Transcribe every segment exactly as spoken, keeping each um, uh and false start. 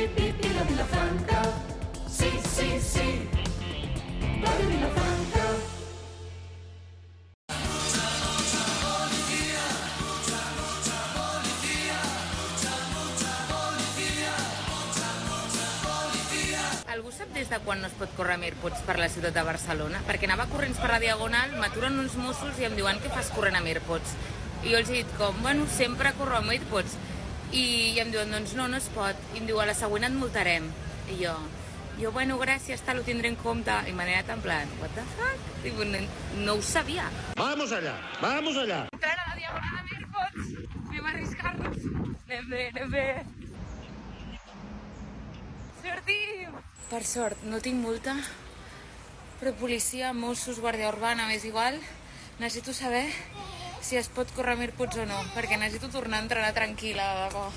Vila Vilafranca. Sí, sí, sí. Radio Vilafranca. Algú sap des de quan no es pot córrer amb AirPods per la ciutat de Barcelona? Perquè anava corrents per la Diagonal, m'aturen uns Mossos i em diuen què fas corrent amb AirPods? I jo els he dit com, bueno, sempre corro amb AirPods. I, i em diuen, doncs no, no es pot. I em diu, a la següent et multarem. I jo, jo, bueno, gràcies, tal, ho tindré en compte. I m'han anat en plan, what the fuck? Diu, no, no ho sabia. Vamos allá, vamos allá. Entrar a la Diagonal amb AirPods. Anem a arriscar-nos. Anem bé, anem bé. Sortim! Per sort, no tinc multa, però policia, Mossos, Guàrdia Urbana, m'és igual. Necessito saber si es pot córrer amb AirPods o no, perquè necessito tornar a entrenar tranquil·la, de debò.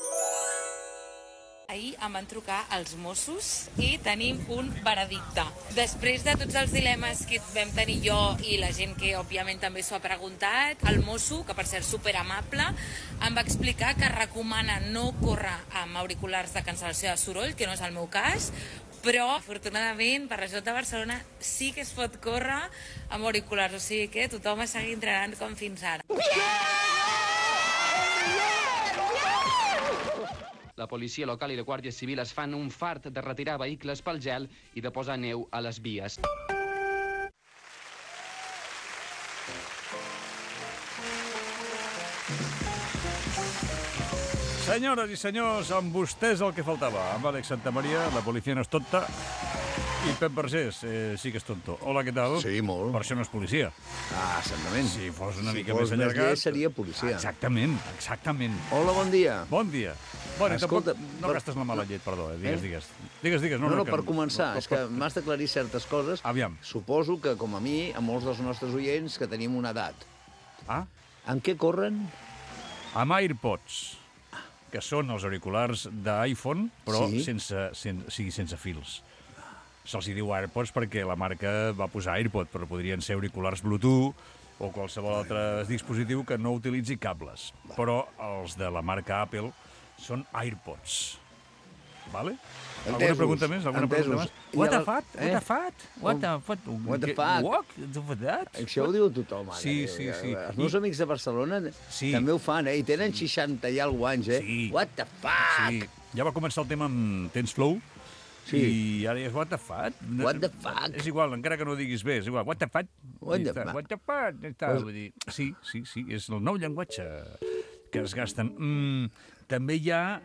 Ahir em van trucar els Mossos i tenim un veredicte. Després de tots els dilemes que vam tenir jo i la gent que, òbviament, també s'ho ha preguntat, el mosso, que per ser superamable, em va explicar que recomana no córrer amb auriculars de cancel·lació de soroll, que no és el meu cas, però, afortunadament, per la ciutat de Barcelona sí que es pot córrer amb auriculars, o sigui que tothom a seguir entrenant com fins ara. La policia local i la Guàrdia Civil es fan un fart de retirar vehicles pel gel i de posar neu a les vies. Senyores i senyors, amb vostès el que faltava. Amb Àlex Santamaria, la policia no és tonta, i Pep Vergés, eh, sí que és tonto. Hola, què tal? Sí, molt. Per això no és policia. Ah, certament. Si fos una si mica fos més allargat... Si seria policia. Exactament, exactament. Hola, bon dia. Bon dia. Bueno, Escolta, tampoc no per... gastes la mala llet, perdó, eh? Digues, eh? digues. Digues, digues. No, no, no que... per començar, no, és que m'has d'aclarir certes coses. Aviam. Suposo que, com a mi, a molts dels nostres oients, que tenim una edat. Ah? En què corren? Amb AirPods, que són els auriculars d'iPhone, però Sí. sense, sen, sí, sense fils. Se'ls diu AirPods perquè la marca va posar AirPod, però podrien ser auriculars Bluetooth o qualsevol altre dispositiu que no utilitzi cables. Però els de la marca Apple són AirPods. Vale? Alguna Entesos, pregunta més? Alguna entesos. pregunta més? I What the el- fuck? eh? What the fuck? What the fuck? What the fuck? What the fuck? Això ho diu tothom, ara. Sí, sí, sí. Els meus I- amics de Barcelona Sí. també ho fan, eh? I tenen seixanta i alguna anys, eh? Sí. What the fuck? Sí, ja va començar el tema amb Tens Flow, Sí. i ara és what the fuck. What the fuck? És igual, encara que no ho diguis bé, és igual. What the fuck? What I the està, fuck? What the fuck? Ja està, Pues- vull dir, sí, sí, sí, és el nou llenguatge que es gasten. Mm, també hi ha...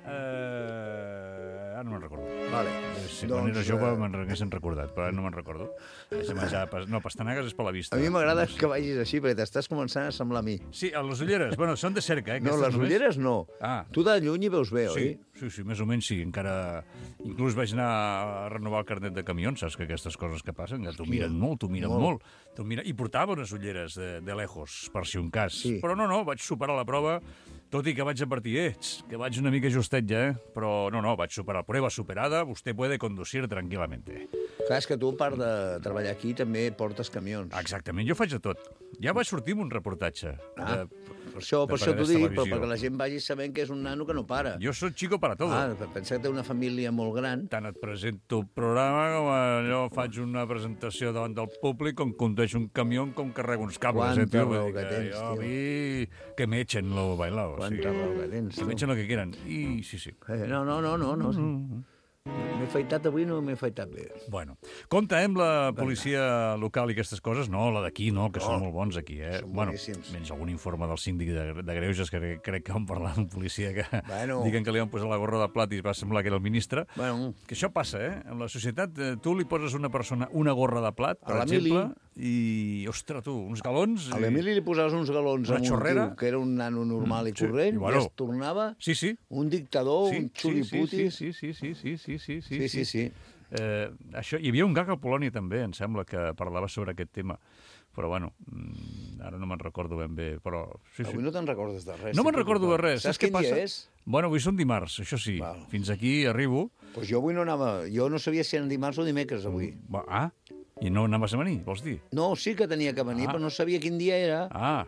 Eh... Ara no me'n recordo. Vale. Si Doncs, quan era jove eh, me'n haguessin recordat, però ara no me'n recordo. És de menjar, pas- no, pastanagues és per la vista. A mi m'agrada que vagis així, perquè t'estàs començant a semblar a mi. Sí, a les ulleres, bueno, són de cerca, eh? No, aquestes les només. ulleres no. Ah. Tu de lluny hi veus bé, Sí, oi? sí, sí, més o menys sí, encara... Inclús vaig anar a renovar el carnet de camions, saps que aquestes coses que passen, que t'ho miren molt, t'ho miren molt. molt t'ho miren... I portava unes ulleres de, de lejos, per si un cas. Sí. Però no, no, vaig superar la prova, tot i que vaig advertir, eh, que vaig una mica justet ja, eh? Però no, no, vaig superar. Prueba superada, vostè puede conducir tranquil·lamente. Clar, és que tu, a part de treballar aquí, també portes camions. Exactament, jo faig de tot. Ja vaig sortir amb un reportatge. Ah, de, per això, de per això t'ho Paredes dic, però Televisió. perquè la gent vagi sabent que és un nano que no para. Jo soc chico para todo. Ah, pensa que té una família molt gran. Tant et presento el programa com allò faig una presentació davant del públic com condueix un camió com carrego uns cables. Quanta eh, tio? raó Vull dir que tens, jo, a tio. mi, que me echen lo bailado. Quanta raó que tens, Que tu. me echen lo que quieran. I sí, sí. Eh, no, no, no, no. no. M'he afaitat avui, no m'he afaitat bé. Bueno, compte eh, amb la policia local i aquestes coses. No, la d'aquí no, que són molt bons aquí, eh? Són Bueno, boníssims. menys algun informe del síndic de, de Greuges que crec que van parlar d'un policia que Bueno. diguen que li van posar la gorra de plat i va semblar que era el ministre. Bueno. Que això passa, eh? En la societat, eh, tu li poses a una persona una gorra de plat, per A l'Emili. exemple, i, ostres, tu, uns galons... A l'Emili li posaves uns galons Una amb un xorrera. tio que era un nano normal i sí, corrent, i bueno. i es tornava Sí, sí. un dictador, Sí, un sí, xuliputi. sí, sí, sí, sí, sí, sí, sí, Sí, sí, sí. Eh, això, hi havia un gag a Polònia també, em sembla, que parlava sobre aquest tema. Però, bueno, mm, ara no me'n recordo ben bé, però... Sí, sí. Avui no te'n recordes de res. No me'n t'hi recordo de preocupes. res. Saps què quin dia passa? és? Bueno, avui són dimarts, això sí. Val. Fins aquí arribo. Pues jo avui no anava... Jo no sabia si era dimarts o dimecres, avui. Va, ah, i no anaves a venir, vols dir? No, sí que tenia que venir, Ah. però no sabia quin dia era. Ah,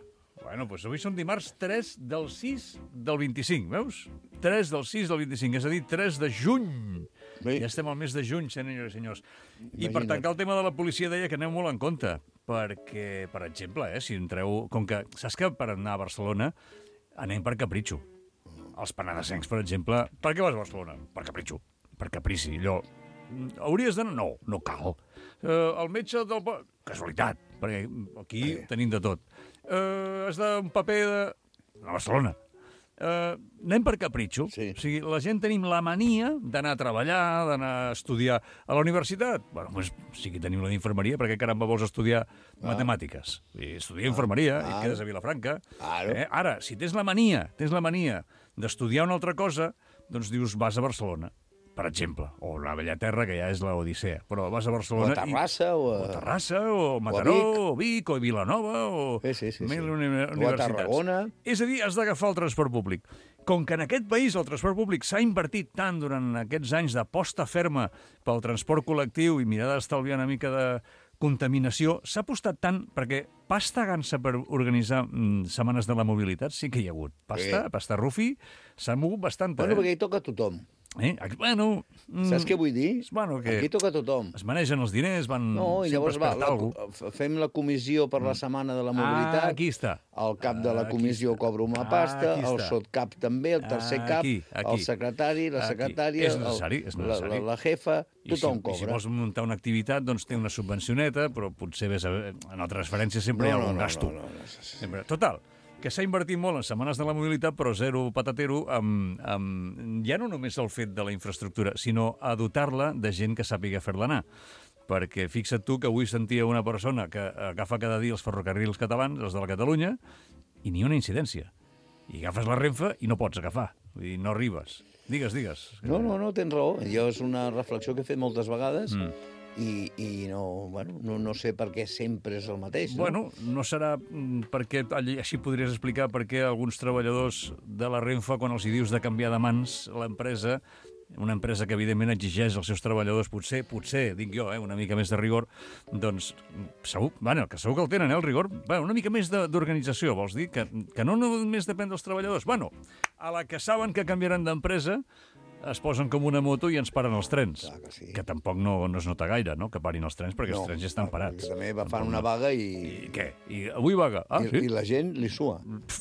Bueno, doncs avui som dimarts tres del sis del vint-i-cinc, veus? tres del sis del vint-i-cinc, és a dir, tres de juny. Sí. Ja estem al mes de juny, senyores i senyors. I Imagina't. per tancar el tema de la policia deia que aneu molt en compte, perquè, per exemple, eh, si entreu... Com que, saps que per anar a Barcelona anem per capritxo. Els penedesencs, per exemple, per què vas a Barcelona? Per capritxo, per caprici, allò... Hauries d'anar? No, no cal. Uh, el metge del... Casualitat, perquè aquí Eh. tenim de tot. Uh, has d'un paper de... A Barcelona. Uh, anem per capritxo. Sí. O sigui, la gent tenim la mania d'anar a treballar, d'anar a estudiar a la universitat. Bueno, doncs sí que tenim la d'infermeria, perquè caramba vols estudiar ah. matemàtiques. I estudia infermeria, ah. i et quedes a Vilafranca. Claro. Eh? Ara, si tens la mania, tens la mania d'estudiar una altra cosa, doncs dius, vas a Barcelona, per exemple, o la Bellaterra, que ja és la Odissea, però vas a Barcelona... O a Terrassa, i... o a... o a Terrassa, o Mataró, Vic. o Vic, o Vilanova, o... Sí, sí, sí, mil sí. uni- O a universitats. Tarragona. És a dir, has d'agafar el transport públic. Com que en aquest país el transport públic s'ha invertit tant durant aquests anys d'aposta ferma pel transport col·lectiu i mirar d'estalviar una mica de contaminació, s'ha apostat tant perquè pasta gansa per organitzar mm, setmanes de la mobilitat sí que hi ha hagut. Pasta, Sí. pasta rufi, s'ha mogut bastanta. Bueno, eh? perquè hi toca a tothom. Eh? Bueno, mm, Saps què vull dir? Bueno, que Aquí toca a tothom. es manegen els diners, van No, i sempre llavors va, espertar la, algú. f- fem la comissió per la setmana de la mobilitat. Ah, aquí està. El cap de la Aquí comissió està. cobra una Ah, pasta, aquí el està. sotcap també, el tercer Ah, cap, aquí, aquí. el secretari, la Aquí. secretària, És necessari, és el, la, necessari. la, la jefa, I tothom si, I si cobra. vols muntar una activitat, doncs té una subvencioneta, però potser ves a... en la transferència sempre hi ha No, no, algun no, gasto. no, no, no, sí, sí. Sempre. Total, que s'ha invertit molt en setmanes de la mobilitat, però zero patatero amb, amb ja no només el fet de la infraestructura, sinó a dotar-la de gent que sàpiga fer-la anar. Perquè fixa't tu que avui sentia una persona que agafa cada dia els ferrocarrils catalans, els de la Catalunya, i ni una incidència. I agafes la Renfe i no pots agafar. Vull dir, no arribes. Digues, digues. No, no, no, tens raó. Jo és una reflexió que he fet moltes vegades Mm. i, i no, bueno, no, no sé per què sempre és el mateix. No? Bueno, no serà mm, perquè allí- així podries explicar per què alguns treballadors de la Renfe, quan els hi dius de canviar de mans l'empresa, una empresa que evidentment exigeix als seus treballadors, potser, potser, dic jo, eh, una mica més de rigor, doncs segur, bueno, que segur que el tenen, eh, el rigor, bueno, una mica més de- d'organització, vols dir? Que, que no només depèn dels treballadors. Bueno, a la que saben que canviaran d'empresa, es posen com una moto i ens paren els trens. Clar que sí. Que tampoc no, no es nota gaire, no?, que parin els trens, perquè No, els trens ja estan clar, parats. perquè també va fan Tampoc una no. vaga I i, què? I avui vaga? Ah, i, sí? i la gent li sua.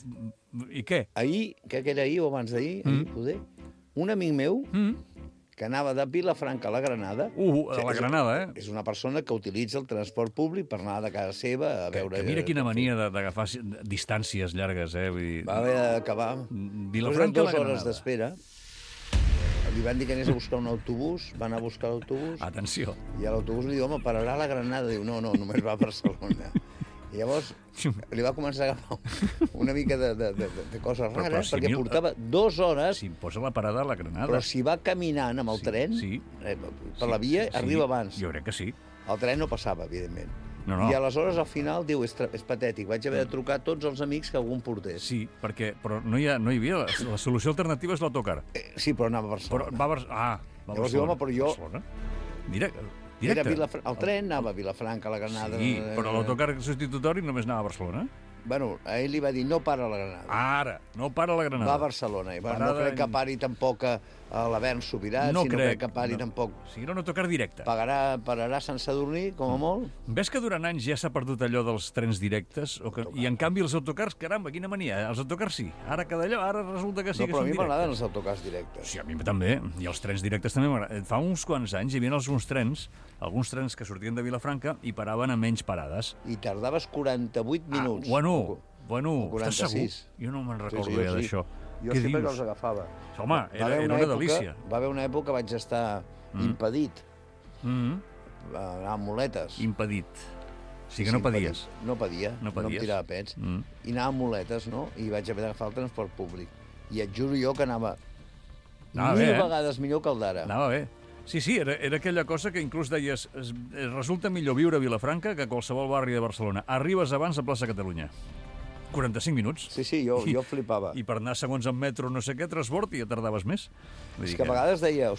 I què? Ahir, crec que era ahir o abans d'ahir, ahir, poder, un amic meu Mm. que anava de Vilafranca a la Granada. Uh, a la és- Granada, eh? És una persona que utilitza el transport públic per anar de casa seva a Que, veure... que mira quina mania de- d'agafar si- distàncies llargues, eh? Vull dir, Va haver d'acabar. Vilafranca a la dues hores Granada. d'espera. Li van dir que anés a buscar un autobús, va anar a buscar l'autobús, Atenció. i a l'autobús li diu, home, pararà a la Granada. Diu, no, no, només va a Barcelona. I llavors li va començar a agafar una mica de, de, de, de coses Però- però rares, si perquè mil- portava dues hores, Si em posa la parada a la Granada. però si va caminant amb el Sí, tren, sí. eh, per la via, Sí, arriba abans. Jo crec que sí. El tren no passava, evidentment. No, no. I aleshores, al final, diu, és, tra- és patètic, vaig haver de trucar a tots els amics que algú em portés. Sí, perquè però no hi, ha, no hi havia... La, la solució alternativa és l'autocar. Eh, sí, però anava a Però Barcelona. va a Bar... Ah, va a Llavors diu, Barcelona. home, però jo- Barcelona? Direct, Era directe. Vilafra... El tren anava a Vilafranca, a la Granada... Sí, eh, però l'autocar substitutori només anava a Barcelona. Bueno, a ell li va dir, no para a la Granada. Ara, no para la Granada. Va a Barcelona. I va, no Parada crec que en- pari tampoc a, a l'Avern Subirats, No i no crec. crec que pari no. tampoc... O sigui, era un autocar directe. Pagarà, pararà a Sant Sadurní, com a molt? Ves que durant anys ja s'ha perdut allò dels trens directes? O que... I en canvi els autocars, caramba, quina mania. Els autocars sí. Ara cada allò, ara resulta que sí No, que però a són mi m'agraden directes. els autocars directes. Sí, a mi també. I els trens directes també m'agraden. Fa uns quants anys hi havia alguns trens, alguns trens que sortien de Vilafranca i paraven a menys parades. I tardaves quaranta-vuit minuts. Ah, bueno, bueno, o estàs segur? quaranta-sis. Jo no me'n Sí, recordo sí, ja jo sí. d'això. Jo Què sempre dius? els agafava. Home, Va era, haver era una època, delícia. Va haver una època que vaig estar impedit, Mm va anar amb muletes. Impedit. O sigui que no impedit. pedies. No pedia, No no, pedies. em tirava pets. Mm. I anava amb muletes, no? I vaig haver d'agafar el transport públic. I et juro jo que anava, Anava mil bé, eh? vegades millor que el d'ara. Anava bé. Sí, sí, era, era aquella cosa que inclús deies es, es resulta millor viure a Vilafranca que a qualsevol barri de Barcelona. Arribes abans a plaça Catalunya. quaranta-cinc minuts. Sí, sí, jo, I- jo flipava. I per anar segons en metro no sé què, transport, i ja tardaves més. Vull És dir que a vegades deia, hosti,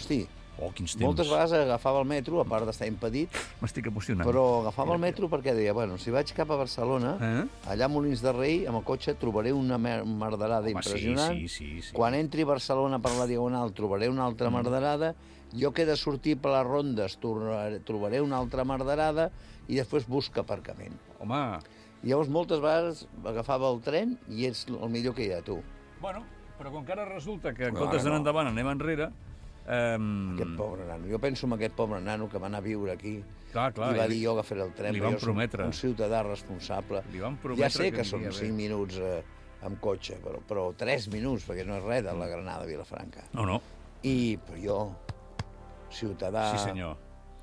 Oh, quins temps. Moltes vegades agafava el metro, a part d'estar impedit, M'estic emocionant. però agafava el metro perquè deia, bueno, si vaig cap a Barcelona, Eh? allà a Molins de Rei, amb el cotxe, trobaré una mer- merderada Home, impressionant. sí, sí, sí, sí. Quan entri a Barcelona per la Diagonal trobaré una altra Mm. merderada. Jo que he de sortir per les rondes tornaré- trobaré una altra merderada i després busca aparcament. Home, I llavors moltes vegades agafava el tren i és el millor que hi ha, tu. bueno, però com que ara resulta que en No, comptes ara d'anar no. endavant anem enrere... Um, Aquest pobre nano. Jo penso en aquest pobre nano que va anar a viure aquí Clar, clar, i va i li- dir jo agafaré el tren. li però van jo soc prometre. un ciutadà responsable. Li van Ja prometre sé que que són aniria bé. cinc minuts eh, amb cotxe, però, però tres minuts, perquè no és res de la Granada a Vilafranca. No, no, I però jo, ciutadà... sí senyor.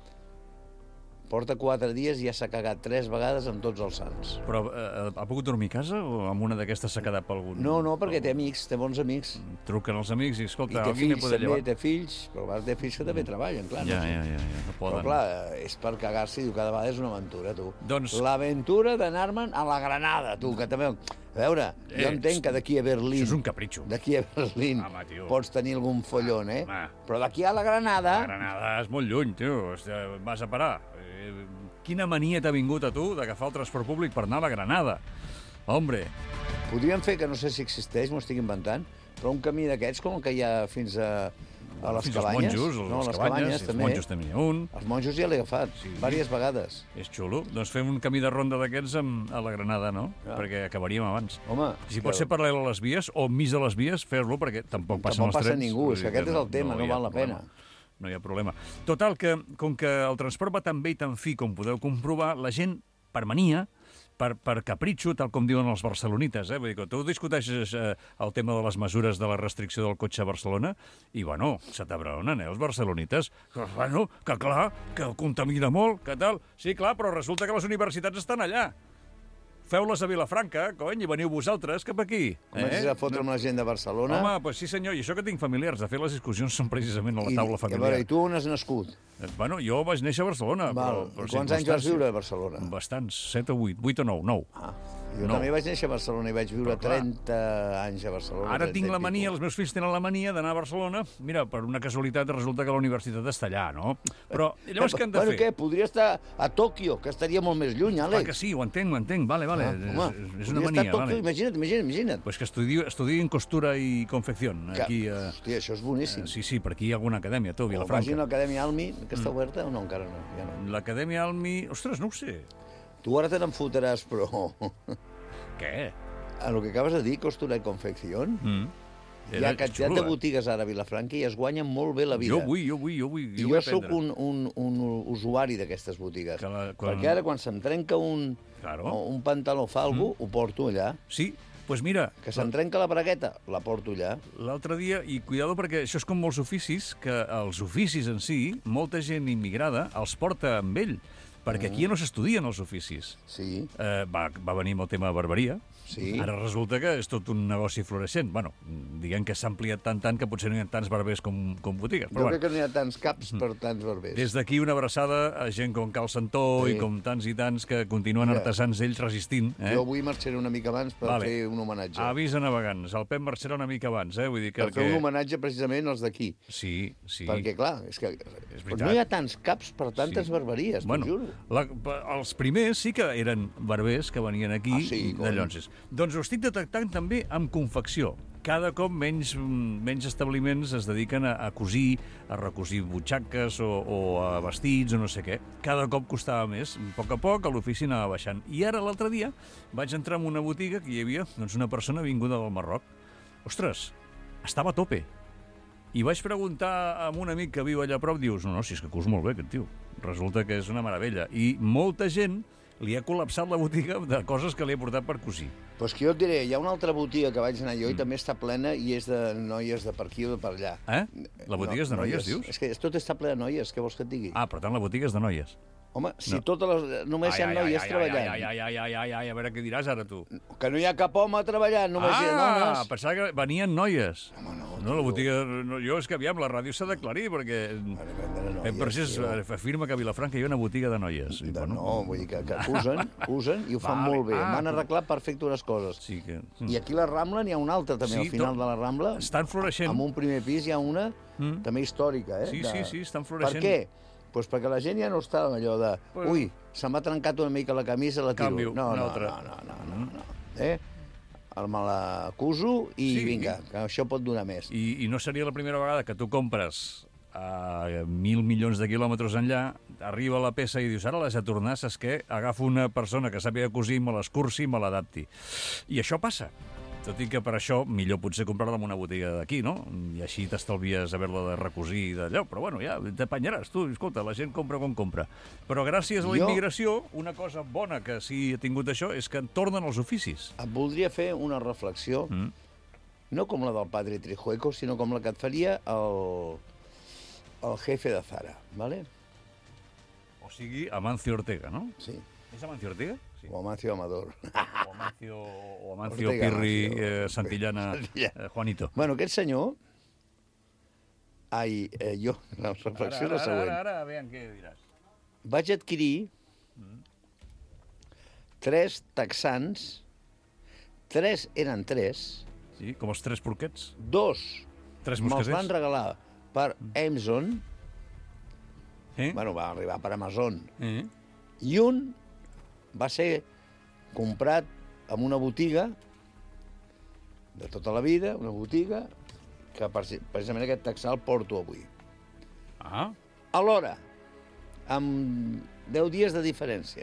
Porta quatre dies i ja s'ha cagat tres vegades amb tots els sants. Però eh, ha pogut dormir a casa o amb una d'aquestes s'ha quedat per algun... No, no, perquè té amics, té bons amics. Truquen els amics i, I escolta, té alguien me fills puede també, llevar? té fills, però a vegades té fills que també treballen, clar. Ja, no sé. ja, ja, ja, no Però poden. clar, és per cagar-s'hi, diu, cada vegada és una aventura, tu. Doncs- L'aventura d'anar-me'n a la Granada, tu, que també... A veure, jo Eh, entenc que d'aquí a Berlín... Això és un capritxo. D'aquí a Berlín Home, tio. pots tenir algun follon, eh? Home. Però d'aquí a la Granada... La Granada és molt lluny, tio. Hosti, vas a parar. Eh, Quina mania t'ha vingut a tu d'agafar el transport públic per anar a la Granada? Hombre, Podríem fer, que no sé si existeix, m'ho estic inventant, però un camí d'aquests com el que hi ha fins a, a les fins als cabanyes. monjos, no, les les cabanyes, cabanyes, els també. monjos també n'hi ha un. Els monjos ja l'he agafat, Sí. diverses vegades. És xulo. Doncs fem un camí de ronda d'aquests amb- a la Granada, no? Ja. Perquè acabaríem abans. Home, Si pot ser paral·lel a les vies o mig de les vies, fer-lo, perquè tampoc passen Tampoc els passa trens. ningú, Vull és dir que aquest és el tema, no hi ha val la problema. pena. No hi ha problema. Total, que com que el transport va tan bé i tan fi com podeu comprovar, la gent, per mania, per, per capritxo, tal com diuen els barcelonites, eh? Vull dir que tu discuteixes eh, el tema de les mesures de la restricció del cotxe a Barcelona i, bueno, se t'abraonen, eh, els barcelonites. Que, bueno, que clar, que contamina molt, que tal. Sí, clar, però resulta que les universitats estan allà. Feu-les a Vilafranca, cony, i veniu vosaltres cap aquí. Comences a fotre amb la gent de Barcelona. Home, doncs sí senyor, i això que tinc familiars. De fet, les discussions són precisament a la taula I, a familiar. veure, i tu on has nascut? Eh, Bueno, jo vaig néixer a Barcelona. Val. Però, per I quants anys vas circumstàncies- viure a Barcelona? Bastants, set o vuit, vuit o nou, nou. Ah, jo No. també vaig néixer a Barcelona i vaig viure Però, clar, trenta anys a Barcelona. Ara trenta tinc i la mania, pico. els meus fills tenen la mania d'anar a Barcelona. Mira, per una casualitat resulta que la universitat està allà, no? Però llavors què han de bueno, fer? què? Podria estar a Tòquio, que estaria molt més lluny, Clar Àlex. que sí, ho entenc, ho entenc, vale, vale. Ah, és, home, és una podria mania, estar a Tòquio, vale. imagina't, imagina't, imagina't. Pues que estudio, estudio en costura i confección, Que- aquí a... Hòstia, això és boníssim. Eh, sí, sí, per aquí hi ha alguna acadèmia, tu, O vagin a Vilafranca. l'Acadèmia Almi, que està oberta o no? Encara no, ja no. L'acadèmia Almi... Ostres, no ho sé. Tu ara te n'enfotràs, però... Què? A lo que acabes de dir, costura i confección, Mm. hi Era ha quantitat xulo, de eh? botigues ara a Vilafranca i es guanyen molt bé la vida. Jo vull, jo vull, jo vull. I jo vull jo sóc aprendre. un, un, un usuari d'aquestes botigues. Que la- quan- Perquè ara, quan se'm trenca un, Claro. un pantaló falgo, mm. ho porto allà. Sí, doncs pues mira, Que se'm trenca la bragueta, la porto allà. l'altre dia, i cuidado perquè això és com molts oficis, que els oficis en si, molta gent immigrada els porta amb ell, perquè aquí ja no s'estudien els oficis. Sí, Eh, va, va venir amb el tema de barberia. Sí. Ara resulta que és tot un negoci floreixent. Bueno, diguem que s'ha ampliat tant tant que potser no hi ha tants barbers com, com botigues. jo Però crec bueno, que no hi ha tants caps per tants barbers. des d'aquí una abraçada a gent com Cal Santó Sí. i com tants i tants que continuen Ja. artesans ells resistint. Eh? Jo avui marxaré una mica abans per Vale. fer un homenatge. Avís a navegants. El Pep marxarà una mica abans, eh? Vull dir que... Per fer un homenatge precisament als d'aquí. Sí, sí. Perquè, clar, és que És però veritat. no hi ha tants caps per tantes Sí. barberies, Bueno, t'ho juro. la, els primers sí que eren barbers que venien aquí Ah, sí, com? de Llonses. Doncs ho estic detectant també amb confecció. Cada cop menys, menys establiments es dediquen a, a cosir, a recosir butxaques o, o a vestits o no sé què. Cada cop costava més. A poc a poc l'ofici anava baixant. I ara l'altre dia vaig entrar en una botiga que hi havia doncs, una persona vinguda del Marroc. Ostres, estava a tope. I vaig preguntar a un amic que viu allà a prop, dius, no, no, si és que cus molt bé aquest tio. Resulta que és una meravella. I molta gent li ha col·lapsat la botiga de coses que li ha portat per cosir. Pues que jo et diré, hi ha una altra botiga que vaig anar jo i també està plena i és de noies de per aquí o de per allà. Eh? La botiga és de noies, dius? És que tot està ple de noies, què vols que et digui? Ah, per tant, la botiga és de noies. Home, si No. totes les... només hi ha noies treballant. Ai, ai, ai, ai, ai, ai, a veure què diràs ara, tu. Que no hi ha cap home treballant, només hi ha Ah, dones. pensava que venien noies. Home, no, No, la tio. botiga... No, jo, és que aviam, la ràdio s'ha d'aclarir, perquè... Vale, vendre noies, En Percés tio. afirma que a Vilafranca hi ha una botiga de noies. I, De, bueno, no, vull dir que, que usen, usen i ho fan Vale, molt bé. ah, M'han arreglat perfecte unes coses. Sí que... I aquí a la Rambla n'hi ha una altra, també, Sí, al final tot- de la Rambla. Estan floreixent. Amb un primer pis hi ha una, Mm. també històrica, eh? Sí, sí, sí, estan Per floreixent. què? Pues perquè la gent ja no està amb allò de... Pues- Ui, se m'ha trencat una mica la camisa, la tiro. Canvio, no, una no, altra. no, no, no, no, no. Eh? El me l'acuso i Sí. vinga, que això pot donar més. I, I no seria la primera vegada que tu compres a mil milions de quilòmetres enllà, arriba la peça i dius, ara l'has de tornar, saps què? Agafo una persona que sàpiga cosir, me l'escurci i me l'adapti. I això passa. Tot i que per això millor potser comprar-la en una botiga d'aquí, no? I així t'estalvies haver-la de recosir i d'allò. Però bueno, ja t'apanyaràs, tu. Escolta, la gent compra com compra. Però gràcies a la Jo- immigració, una cosa bona que sí ha tingut això és que en tornen els oficis. Et voldria fer una reflexió, Mm. no com la del padre Trijueco, sinó com la que et faria el, el jefe de Zara, ¿vale? O sigui, Amancio Ortega, no? Sí, És Amancio Ortega? Sí. o Amancio Amador. O Amancio, o Amancio Ortega, Pirri, Amancio. eh, Santillana, Santillana. eh, Juanito. Bueno, aquest senyor... Ai, eh, jo, la reflexió és la següent. Ara, ara, veiem què diràs. Vaig adquirir tres texans, tres eren tres, Sí, com els tres porquets. dos Tres me'ls mosqueters. van regalar per Amazon, Eh? bueno, va arribar per Amazon, Eh? i un va ser comprat en una botiga de tota la vida, una botiga que preci- precisament aquest texà el porto avui. Ah, Alhora, amb deu dies de diferència.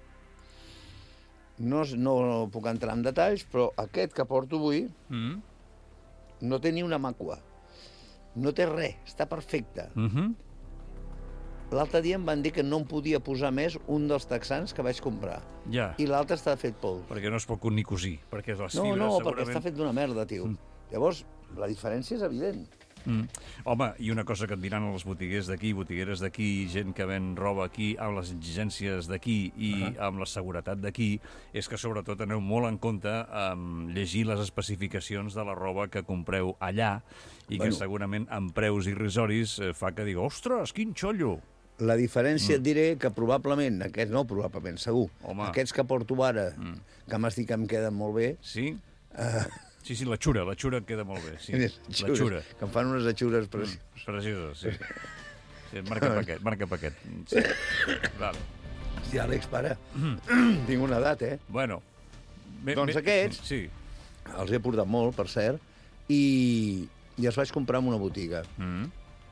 No, es- no puc entrar en detalls, però aquest que porto avui mm. no té ni una macua. No té res, està perfecte. Mm -hmm. L'altre dia em van dir que no em podia posar més un dels texans que vaig comprar. Ja, I l'altre està fet pols. perquè no es pot ni cosir, perquè les No, fibres no, perquè segurament... està fet d'una merda, tio. Mm. Llavors, la diferència és evident. Mm. Home, i una cosa que et diran els botiguers d'aquí, botigueres d'aquí, gent que ven roba aquí, amb les exigències d'aquí i uh -huh. amb la seguretat d'aquí, és que sobretot aneu molt en compte amb llegir les especificacions de la roba que compreu allà i Bueno. que segurament amb preus irrisoris eh, fa que digui, ostres, quin xollo! La diferència mm. et diré que probablement, aquests no, probablement, segur, Home. aquests que porto ara, mm. que m'has dit que em queden molt bé, Sí? uh, Sí, sí, la xura, la xura et queda molt bé, sí. La xura. que em fan unes atxures precioses. Preciosa, sí. sí marca paquet, marca paquet. Sí. Vale. Sí, Àlex, para. Tinc una edat, eh? Bueno. Bé, Doncs bé, aquests- Sí. Els he portat molt, per cert, i, i els vaig comprar en una botiga. Mm.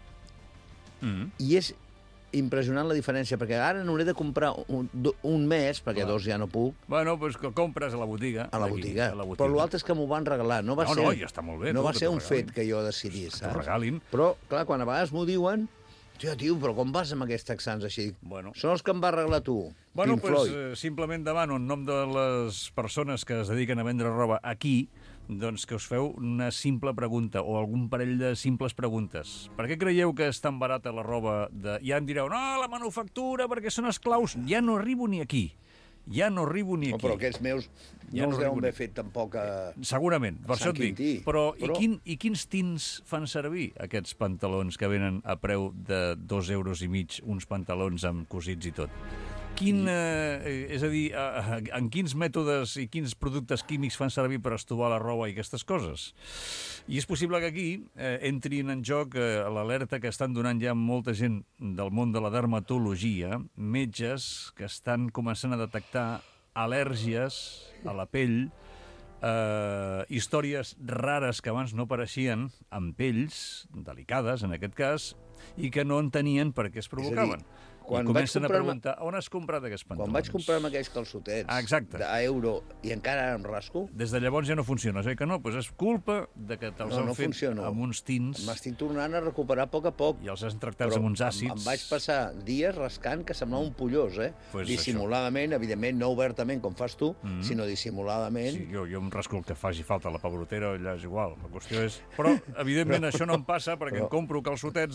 Mm. I és impressionant la diferència, perquè ara n'hauré de comprar un, do- un mes, perquè Clar. dos ja no puc, Bueno, doncs que compres a la botiga. a la d'aquí, botiga. a la botiga. Però l'altre és que m'ho van regalar. No va No, ser, no, ja està molt bé, no tu, va que ser t'ho un fet regalin. que jo decidís, Que t'ho saps? regalin. Però, clar, quan a vegades m'ho diuen, tio, tio, però com vas amb aquests texans així? Bueno. Són els que em va arreglar tu, Bueno, Pink pues, Floyd. eh, simplement demano en nom de les persones que es dediquen a vendre roba aquí, doncs que us feu una simple pregunta o algun parell de simples preguntes. Per què creieu que és tan barata la roba de... Ja em direu, no, la manufactura, perquè són esclaus. Ja no arribo ni aquí. Ja no arribo ni No, aquí. però aquests meus Ja no no els deuen arribo haver ni- fet tampoc a... Segurament, per Sant això et dic. Quintí. Però, Però- I, quin, i quins tins fan servir aquests pantalons que venen a preu de dos euros i mig, uns pantalons amb cosits i tot? Quin, eh, és a dir, eh, en quins mètodes i quins productes químics fan servir per estovar la roba i aquestes coses? I és possible que aquí eh, entrin en joc eh, l'alerta que estan donant ja molta gent del món de la dermatologia, metges que estan començant a detectar al·lèrgies a la pell, eh, històries rares que abans no apareixien, amb pells delicades, en aquest cas, i que no entenien per què es provocaven. quan I comencen vaig a comprar-me- preguntar, on has comprat aquests pantalons? Quan vaig comprar aquells calçotets Ah, exacte. d'euro i encara em rasco, Des de llavors ja no funciona, oi que no? Pues és culpa de que te'ls No, han no fet funciona. amb uns tins m'estic tornant a recuperar a poc a poc. i els has tractats Però amb uns em- àcids. Em, vaig passar dies rascant que semblava un pollós, eh? Pues dissimuladament, evidentment, no obertament com fas tu, Mhm. sinó dissimuladament. Sí, jo, jo em rasco el que faci falta, la pebrotera, allà és igual. La qüestió és... Però, evidentment, això no em passa perquè Però- em compro calçotets de marca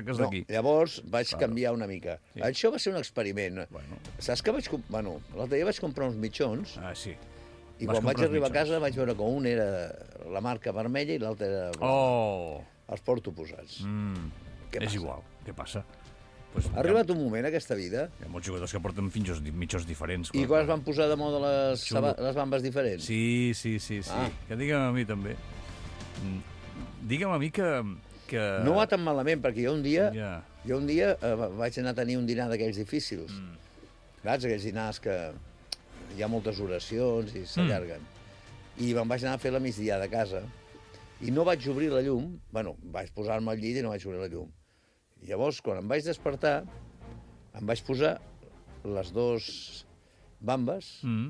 marques No, d'aquí. llavors vaig Claro. canviar una mica. Sí. Això va ser un experiment. Bueno. Saps que vaig... comp- Bueno, l'altre dia vaig comprar uns mitjons Ah, sí. i Vas quan vaig comprar arribar a mitjons. casa vaig veure que un era la marca vermella i l'altre era blanc. Oh! Els porto posats. Mm. Què És passa? igual. Què passa? Pues, Ha arribat un moment, aquesta vida, Hi ha molts jugadors que porten mitjons, mitjons diferents. i quan es van posar de moda les, Xulo. saba- les bambes diferents. Sí, sí, sí, sí. Ah. Que digue'm a mi, també. Mm. Digue'm a mi que... que... No va tan malament, perquè jo un dia, Ja. jo un dia eh, va- vaig anar a tenir un dinar d'aquells difícils. Mm. Saps? Aquells dinars que hi ha moltes oracions i s'allarguen. Mm. I me'n vaig anar a fer la migdia de casa i no vaig obrir la llum. Bueno, vaig posar-me al llit i no vaig obrir la llum. I llavors, quan em vaig despertar, em vaig posar les dues bambes Mm.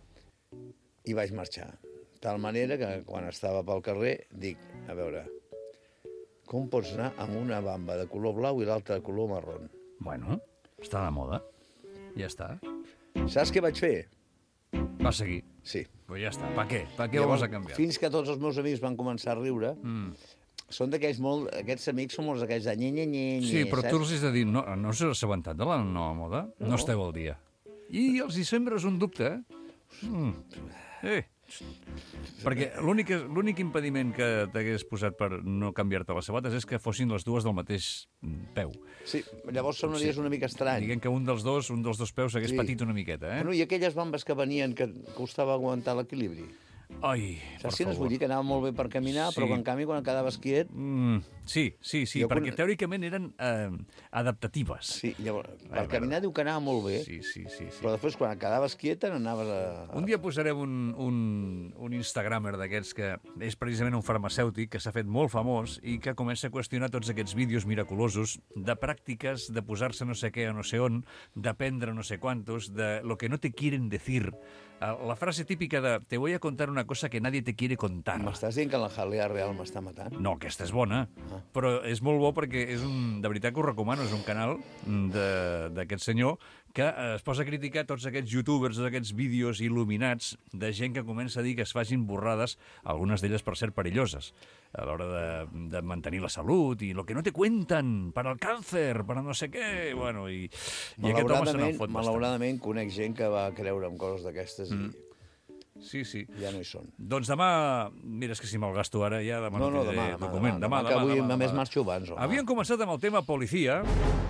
i vaig marxar. De tal manera que quan estava pel carrer dic, a veure, com pots anar amb una bamba de color blau i l'altra de color marró? Bueno, està de moda. Ja està. Saps què vaig fer? Va seguir. Sí. Pues ja està. Per què? Per què ho vas a canviar? Fins que tots els meus amics van començar a riure, Mm. són d'aquells molt... Aquests amics són molts d'aquells de nye, nye, nye, Sí, però saps? tu els has de dir, no, no us heu assabentat de la nova moda? No, no esteu al dia. I els hi sembres un dubte, eh? Mm. Eh. Perquè l'únic l'únic impediment que t'hagués posat per no canviar-te les sabates és que fossin les dues del mateix peu. Sí, llavors sonaries una mica estrany. Diguem que un dels dos, un dels dos peus s'hagués Sí. patit una miqueta, eh? Bueno, i aquelles bambes que venien que costava aguantar l'equilibri. Ai, per Saps si no es favor. vull dir que anava molt bé per caminar, Sí. però que en canvi quan quedaves quiet... Mm, sí, sí, sí, Jo perquè quan- teòricament eren eh, adaptatives. Sí, llavors, per veure. caminar diu que anava molt bé, Sí, sí, sí, sí. però després quan quedaves quieta n'anaves a... Un dia posarem un, un, un instagramer d'aquests que és precisament un farmacèutic que s'ha fet molt famós i que comença a qüestionar tots aquests vídeos miraculosos de pràctiques, de posar-se no sé què o no sé on, d'aprendre no sé quantos, de lo que no te quieren decir. Eh, La frase típica de te voy a contar una cosa que nadie te quiere contar. M'estàs dient que la jalea real m'està matant? No, aquesta és bona, Ah. però és molt bo perquè és un, de veritat que ho recomano, és un canal de- d'aquest senyor que eh, es posa a criticar tots aquests youtubers, tots aquests vídeos il·luminats de gent que comença a dir que es facin borrades, algunes d'elles per ser perilloses, a l'hora de, de mantenir la salut i lo que no te cuentan, para el càncer, para no sé què, bueno, i, i aquest home se n'en Malauradament, fot bastant. malauradament conec gent que va creure en coses d'aquestes Mm. i Sí, sí. ja no hi són. Doncs demà, mira, és que si me'l gasto ara ja demà No, no, tindré demà, demà, document. demà, demà, que avui a més marxo abans, home. Havíem començat amb el tema policia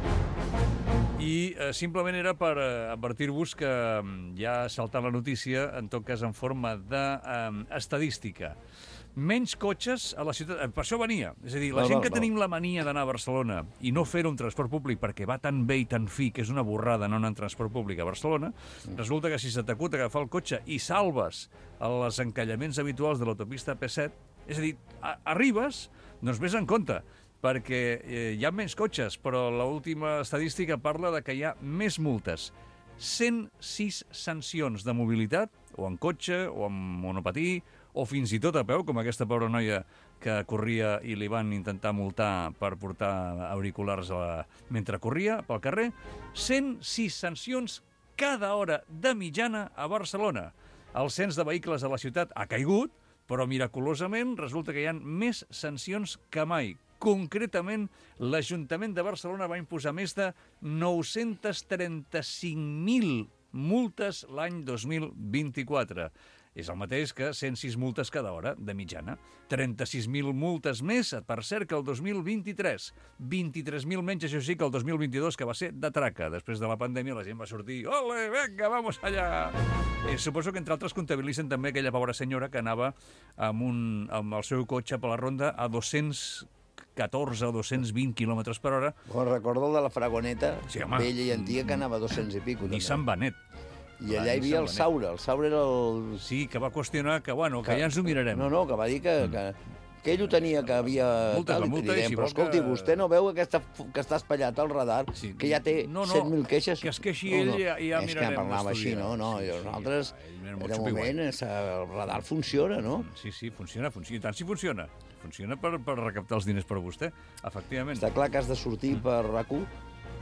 i eh, simplement era per eh, advertir-vos que mm, ja ha saltat la notícia, en tot cas en forma d'estadística. Menys cotxes a la ciutat... eh, Per això venia. És a dir, la Val, gent val, que val. tenim la mania d'anar a Barcelona i no fer-ho en transport públic perquè va tan bé i tan fi que és una borrada no anar en transport públic a Barcelona, resulta que si se t'acut agafar el cotxe i salves els encallaments habituals de l'autopista P set, és a dir, a arribes, doncs vés en compte, perquè eh, hi ha menys cotxes, però l'última estadística parla de que hi ha més multes. cent sis sancions de mobilitat, o en cotxe, o en monopatí, o fins i tot a peu, com aquesta pobra noia que corria i li van intentar multar per portar auriculars a la... mentre corria pel carrer. cent sis sancions cada hora de mitjana a Barcelona. El cens de vehicles a la ciutat ha caigut, però miraculosament resulta que hi ha més sancions que mai. Concretament, l'Ajuntament de Barcelona va imposar més de nou-cents trenta-cinc mil multes l'any dos mil vint-i-quatre. És el mateix que cent sis multes cada hora, de mitjana. trenta-sis mil multes més, per cert, que el dos mil vint-i-tres. vint-i-tres mil menys, això sí, que el dos mil vint-i-dos, que va ser de traca. Després de la pandèmia la gent va sortir, ole, venga, vamos allá! Eh, suposo que, entre altres, comptabilitzen també aquella pobra senyora que anava amb, un, amb el seu cotxe per la ronda a dos-cents catorze o dos-cents vint quilòmetres per hora. Bueno, recordo el de la Fragoneta, Sí, home. vella i antiga, que anava a dos-cents i pico. Nissan Benet. I allà hi havia el Saura. El Saura era el... Sí, que va qüestionar que, bueno, que, que ja ens ho mirarem. No, no, que va dir que, que, que ell ho tenia, que havia... Multa, tal, la i multa, direm, i si però vol escolti, que- vostè no veu que està, que està espatllat al radar, Sí. que ja té No, no, set mil queixes? que es queixi ell i ja- i ja És que mirarem parlava així, d'estudiar. no? no Sí, I sí, nosaltres, ell era molt de xupiguai. moment, és- el radar funciona, no? Sí, sí, funciona, funciona. I tant si funciona. Funciona per, per recaptar els diners per a vostè, efectivament. Està clar que has de sortir Mm. per RAC u,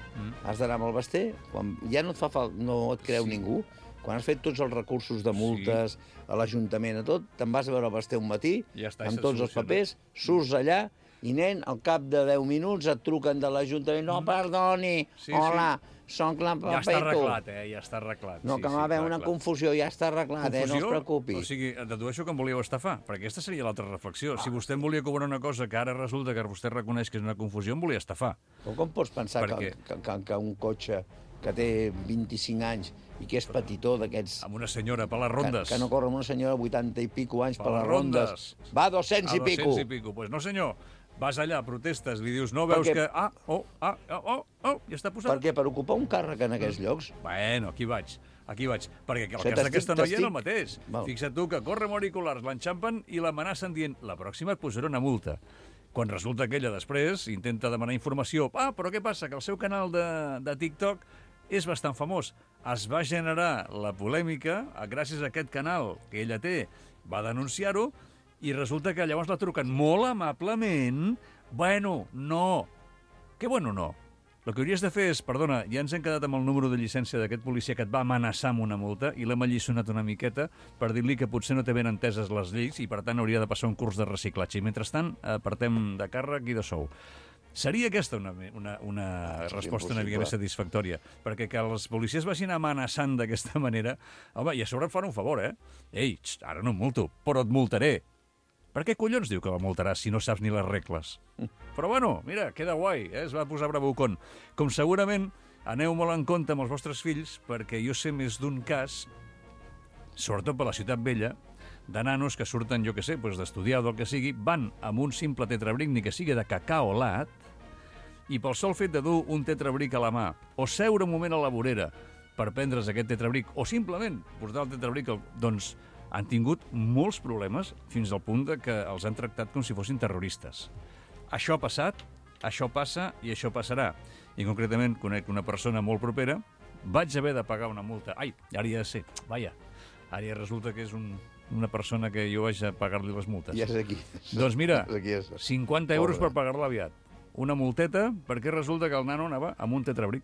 has d'anar amb el Basté, quan ja no et fa falta, no et creu Sí. ningú, quan has fet tots els recursos de multes a l'Ajuntament, a tot, te'n vas a veure el Basté un matí, Ja està, amb s'ha tots els solucionat. papers, surts allà I, nen, al cap de deu minuts et truquen de l'Ajuntament. No, perdoni, Sí, hola, soc la Ja està Papeto. arreglat, eh? Ja està arreglat. No, sí, que sí, va haver clar, una clar. confusió, ja està arreglat, eh? No es preocupi. O sigui, dedueixo que em volíeu estafar, perquè aquesta seria l'altra reflexió. Si vostè em volia cobrar una cosa que ara resulta que vostè reconeix que és una confusió, em volia estafar. Com, com pots pensar Per que, què? que, que, que un cotxe que té vint-i-cinc anys i que és petitó d'aquests... Amb una senyora per les rondes. Que, que no corre amb una senyora de vuitanta i pico anys Per per, les les rondes. rondes. Va, a dos-cents i A pico. dos-cents i pico. Pues no, senyor. Vas allà, protestes, li dius, no veus Perquè- que... Ah, oh, ah, oh, oh, oh, ja està posat. Per què? Per ocupar un càrrec en aquests llocs? Bueno, aquí vaig, aquí vaig. Perquè el O sigui, cas t'estic- d'aquesta noia era el t'estic- mateix. Val. Fixa't tu que corre amb auriculars, l'enxampen i l'amenacen dient la pròxima et posaré una multa. Quan resulta que ella després intenta demanar informació. Ah, però què passa? Que el seu canal de, de TikTok és bastant famós. Es va generar la polèmica gràcies a aquest canal que ella té. Va denunciar-ho i resulta que llavors la truquen molt amablement. Bueno, no. Què bueno no? El que hauries de fer és, perdona, ja ens hem quedat amb el número de llicència d'aquest policia que et va amenaçar amb una multa i l'hem alliçonat una miqueta per dir-li que potser no té ben enteses les lleis i per tant hauria de passar un curs de reciclatge. I mentrestant apartem de càrrec i de sou. Seria aquesta una, una, una Això és resposta una mica impossible. més satisfactòria, perquè que els policies vagin amenaçant d'aquesta manera, home, i a sobre et fan un favor, eh? Ei, xt, ara no em multo, però et multaré. Per què collons diu que la multaràs si no saps ni les regles? Però bueno, mira, queda guai, eh? Es va posar bravucon. Com segurament aneu molt en compte amb els vostres fills, perquè jo sé més d'un cas, sobretot per la ciutat vella, de nanos que surten, jo que sé, doncs d'estudiar o del que sigui, van amb un simple tetrabric ni que sigui de cacaolat, i pel sol fet de dur un tetrabric a la mà, o seure un moment a la vorera per prendre's aquest tetrabric, o simplement portar el tetrabric, doncs han tingut molts problemes fins al punt de que els han tractat com si fossin terroristes. Això ha passat, això passa i això passarà. I concretament conec una persona molt propera, vaig haver de pagar una multa. Ai, ara ja sé, vaja, ara ja resulta que és un, una persona que jo vaig a pagar-li les multes. Ja és aquí. Doncs mira, És aquí és. cinquanta euros Pobre. per pagar-la aviat. Una multeta perquè resulta que el nano anava amb un tetrabric.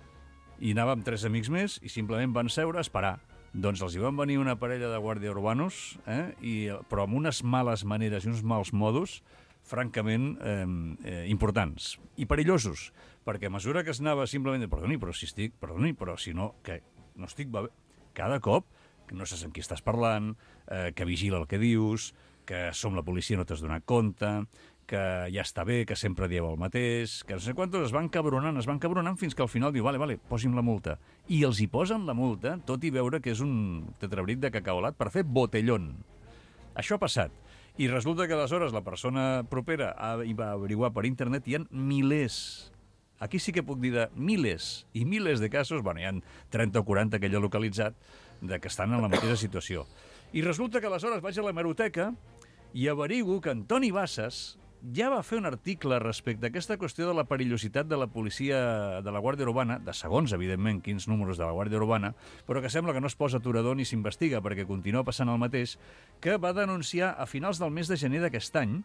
I anava amb tres amics més i simplement van seure a esperar. Doncs els hi van venir una parella de guàrdia urbanos, eh, i, però amb unes males maneres i uns mals modos francament eh, eh, importants i perillosos, perquè a mesura que es anava simplement, perdoni, però si estic, perdoni, però si no, que no estic bé, cada cop que no saps amb qui estàs parlant, eh, que vigila el que dius, que som la policia no t'has donat compte, que ja està bé, que sempre dieu el mateix, que no sé quantos es van cabronant, es van cabronant fins que al final diu, vale, vale, posi'm la multa. I els hi posen la multa, tot i veure que és un tetrabric de cacaolat per fer botellón. Això ha passat. I resulta que aleshores la persona propera ha, hi va averiguar per internet i hi ha milers, aquí sí que puc dir de milers i milers de casos, bueno, hi ha trenta o quaranta que ell ha localitzat, de que estan en la mateixa situació. I resulta que aleshores vaig a l'hemeroteca i averigo que Antoni Bassas ja va fer un article respecte a aquesta qüestió de la perillositat de la policia de la Guàrdia Urbana, de segons, evidentment, quins números de la Guàrdia Urbana, però que sembla que no es posa aturador ni s'investiga perquè continua passant el mateix, que va denunciar a finals del mes de gener d'aquest any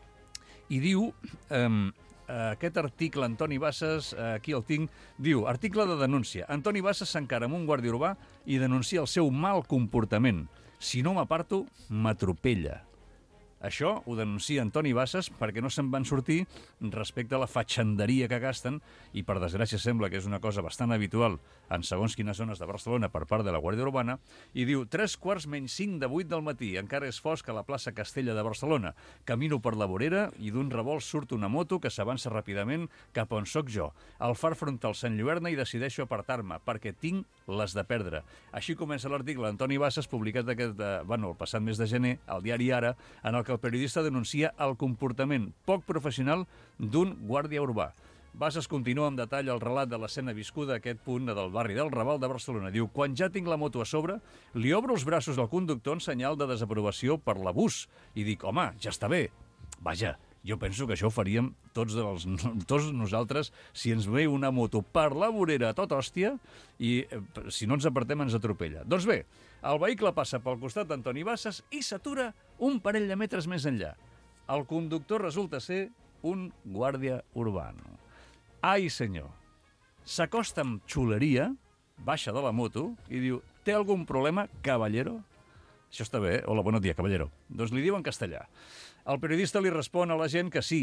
i diu, eh, aquest article, Antoni Bassas, eh, aquí el tinc, diu, article de denúncia, Antoni Bassas s'encara amb un guàrdia urbà i denuncia el seu mal comportament. Si no m'aparto, m'atropella. Això ho denuncia Antoni Bassas perquè no se'n van sortir respecte a la fatxanderia que gasten i, per desgràcia, sembla que és una cosa bastant habitual en segons quines zones de Barcelona per part de la Guàrdia Urbana, i diu, tres quarts menys cinc de vuit del matí, encara és fosc a la plaça Castella de Barcelona. Camino per la vorera i d'un revolt surt una moto que s'avança ràpidament cap on sóc jo. El far frontal s'enlluerna i decideixo apartar-me perquè tinc les de perdre. Així comença l'article d'Antoni Bassas, publicat aquest, eh, bueno, el passat mes de gener, al diari Ara, en el que el periodista denuncia el comportament poc professional d'un guàrdia urbà. Bassas continua amb detall el relat de l'escena viscuda a aquest punt del barri del Raval de Barcelona. Diu, quan ja tinc la moto a sobre, li obro els braços al conductor en senyal de desaprovació per l'abús i dic, home, ja està bé. Vaja, jo penso que això ho faríem tots, els, tots nosaltres si ens ve una moto per la vorera a tot hòstia i eh, si no ens apartem ens atropella. Doncs bé, el vehicle passa pel costat d'Antoni Bassas i s'atura un parell de metres més enllà. El conductor resulta ser un guàrdia urbano. Ai, senyor. S'acosta amb xuleria, baixa de la moto i diu, té algun problema, caballero? Això està bé, eh? Hola, bon dia, caballero. Doncs li diu en castellà. El periodista li respon a la gent que sí,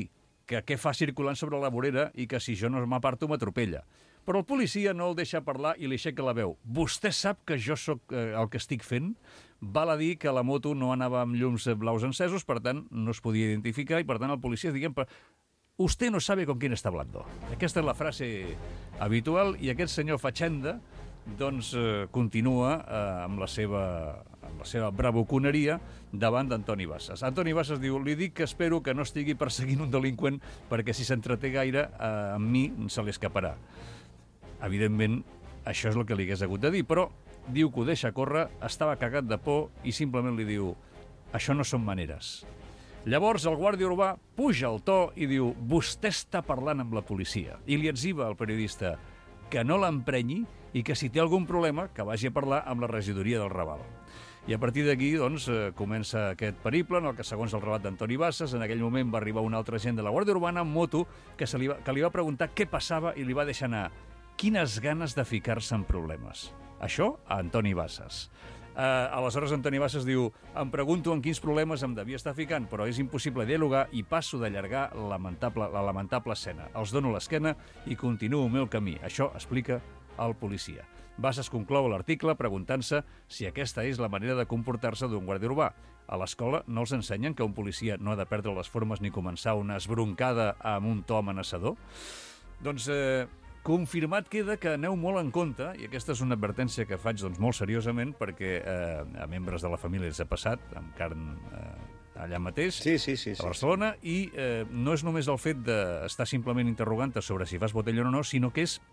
que què fa circulant sobre la vorera i que si jo no m'aparto m'atropella. Però el policia no el deixa parlar i li aixeca la veu. Vostè sap que jo sóc eh, el que estic fent? Val a dir que la moto no anava amb llums blaus encesos, per tant, no es podia identificar, i per tant el policia, diguem, per... Usted no sabe con quién está hablando. Aquesta és la frase habitual, i aquest senyor Fatxenda doncs eh, continua eh, amb, la seva, amb la seva bravuconeria davant d'Antoni Bassas. Antoni Bassas diu, li dic que espero que no estigui perseguint un delinqüent perquè si s'entreté gaire eh, amb mi se li escaparà. Evidentment, això és el que li hagués hagut de dir, però diu que ho deixa córrer, estava cagat de por i simplement li diu, això no són maneres. Llavors el guàrdia urbà puja el to i diu, vostè està parlant amb la policia. I li etziba al periodista que no l'emprenyi i que si té algun problema que vagi a parlar amb la regidoria del Raval. I a partir d'aquí doncs, eh, comença aquest periple en el que, segons el relat d'Antoni Bassas, en aquell moment va arribar un altre agent de la Guàrdia Urbana amb moto que, se li va, que li va preguntar què passava i li va deixar anar. Quines ganes de ficar-se en problemes. Això a Antoni Bassas. Uh, aleshores Antoni Bassas diu, em pregunto en quins problemes em devia estar ficant, però és impossible dialogar i passo d'allargar lamentable, la lamentable escena. Els dono l'esquena i continuo el meu camí. Això explica el policia. Bassas conclou l'article preguntant-se si aquesta és la manera de comportar-se d'un guàrdia urbà. A l'escola no els ensenyen que un policia no ha de perdre les formes ni començar una esbroncada amb un to amenaçador? Doncs... Eh, confirmat queda que aneu molt en compte, i aquesta és una advertència que faig doncs, molt seriosament, perquè eh, a membres de la família els ha passat, amb carn eh, allà mateix, sí, sí, sí, a Barcelona, sí. i eh, no és només el fet d'estar simplement interrogant-te sobre si fas botellón o no, sinó que és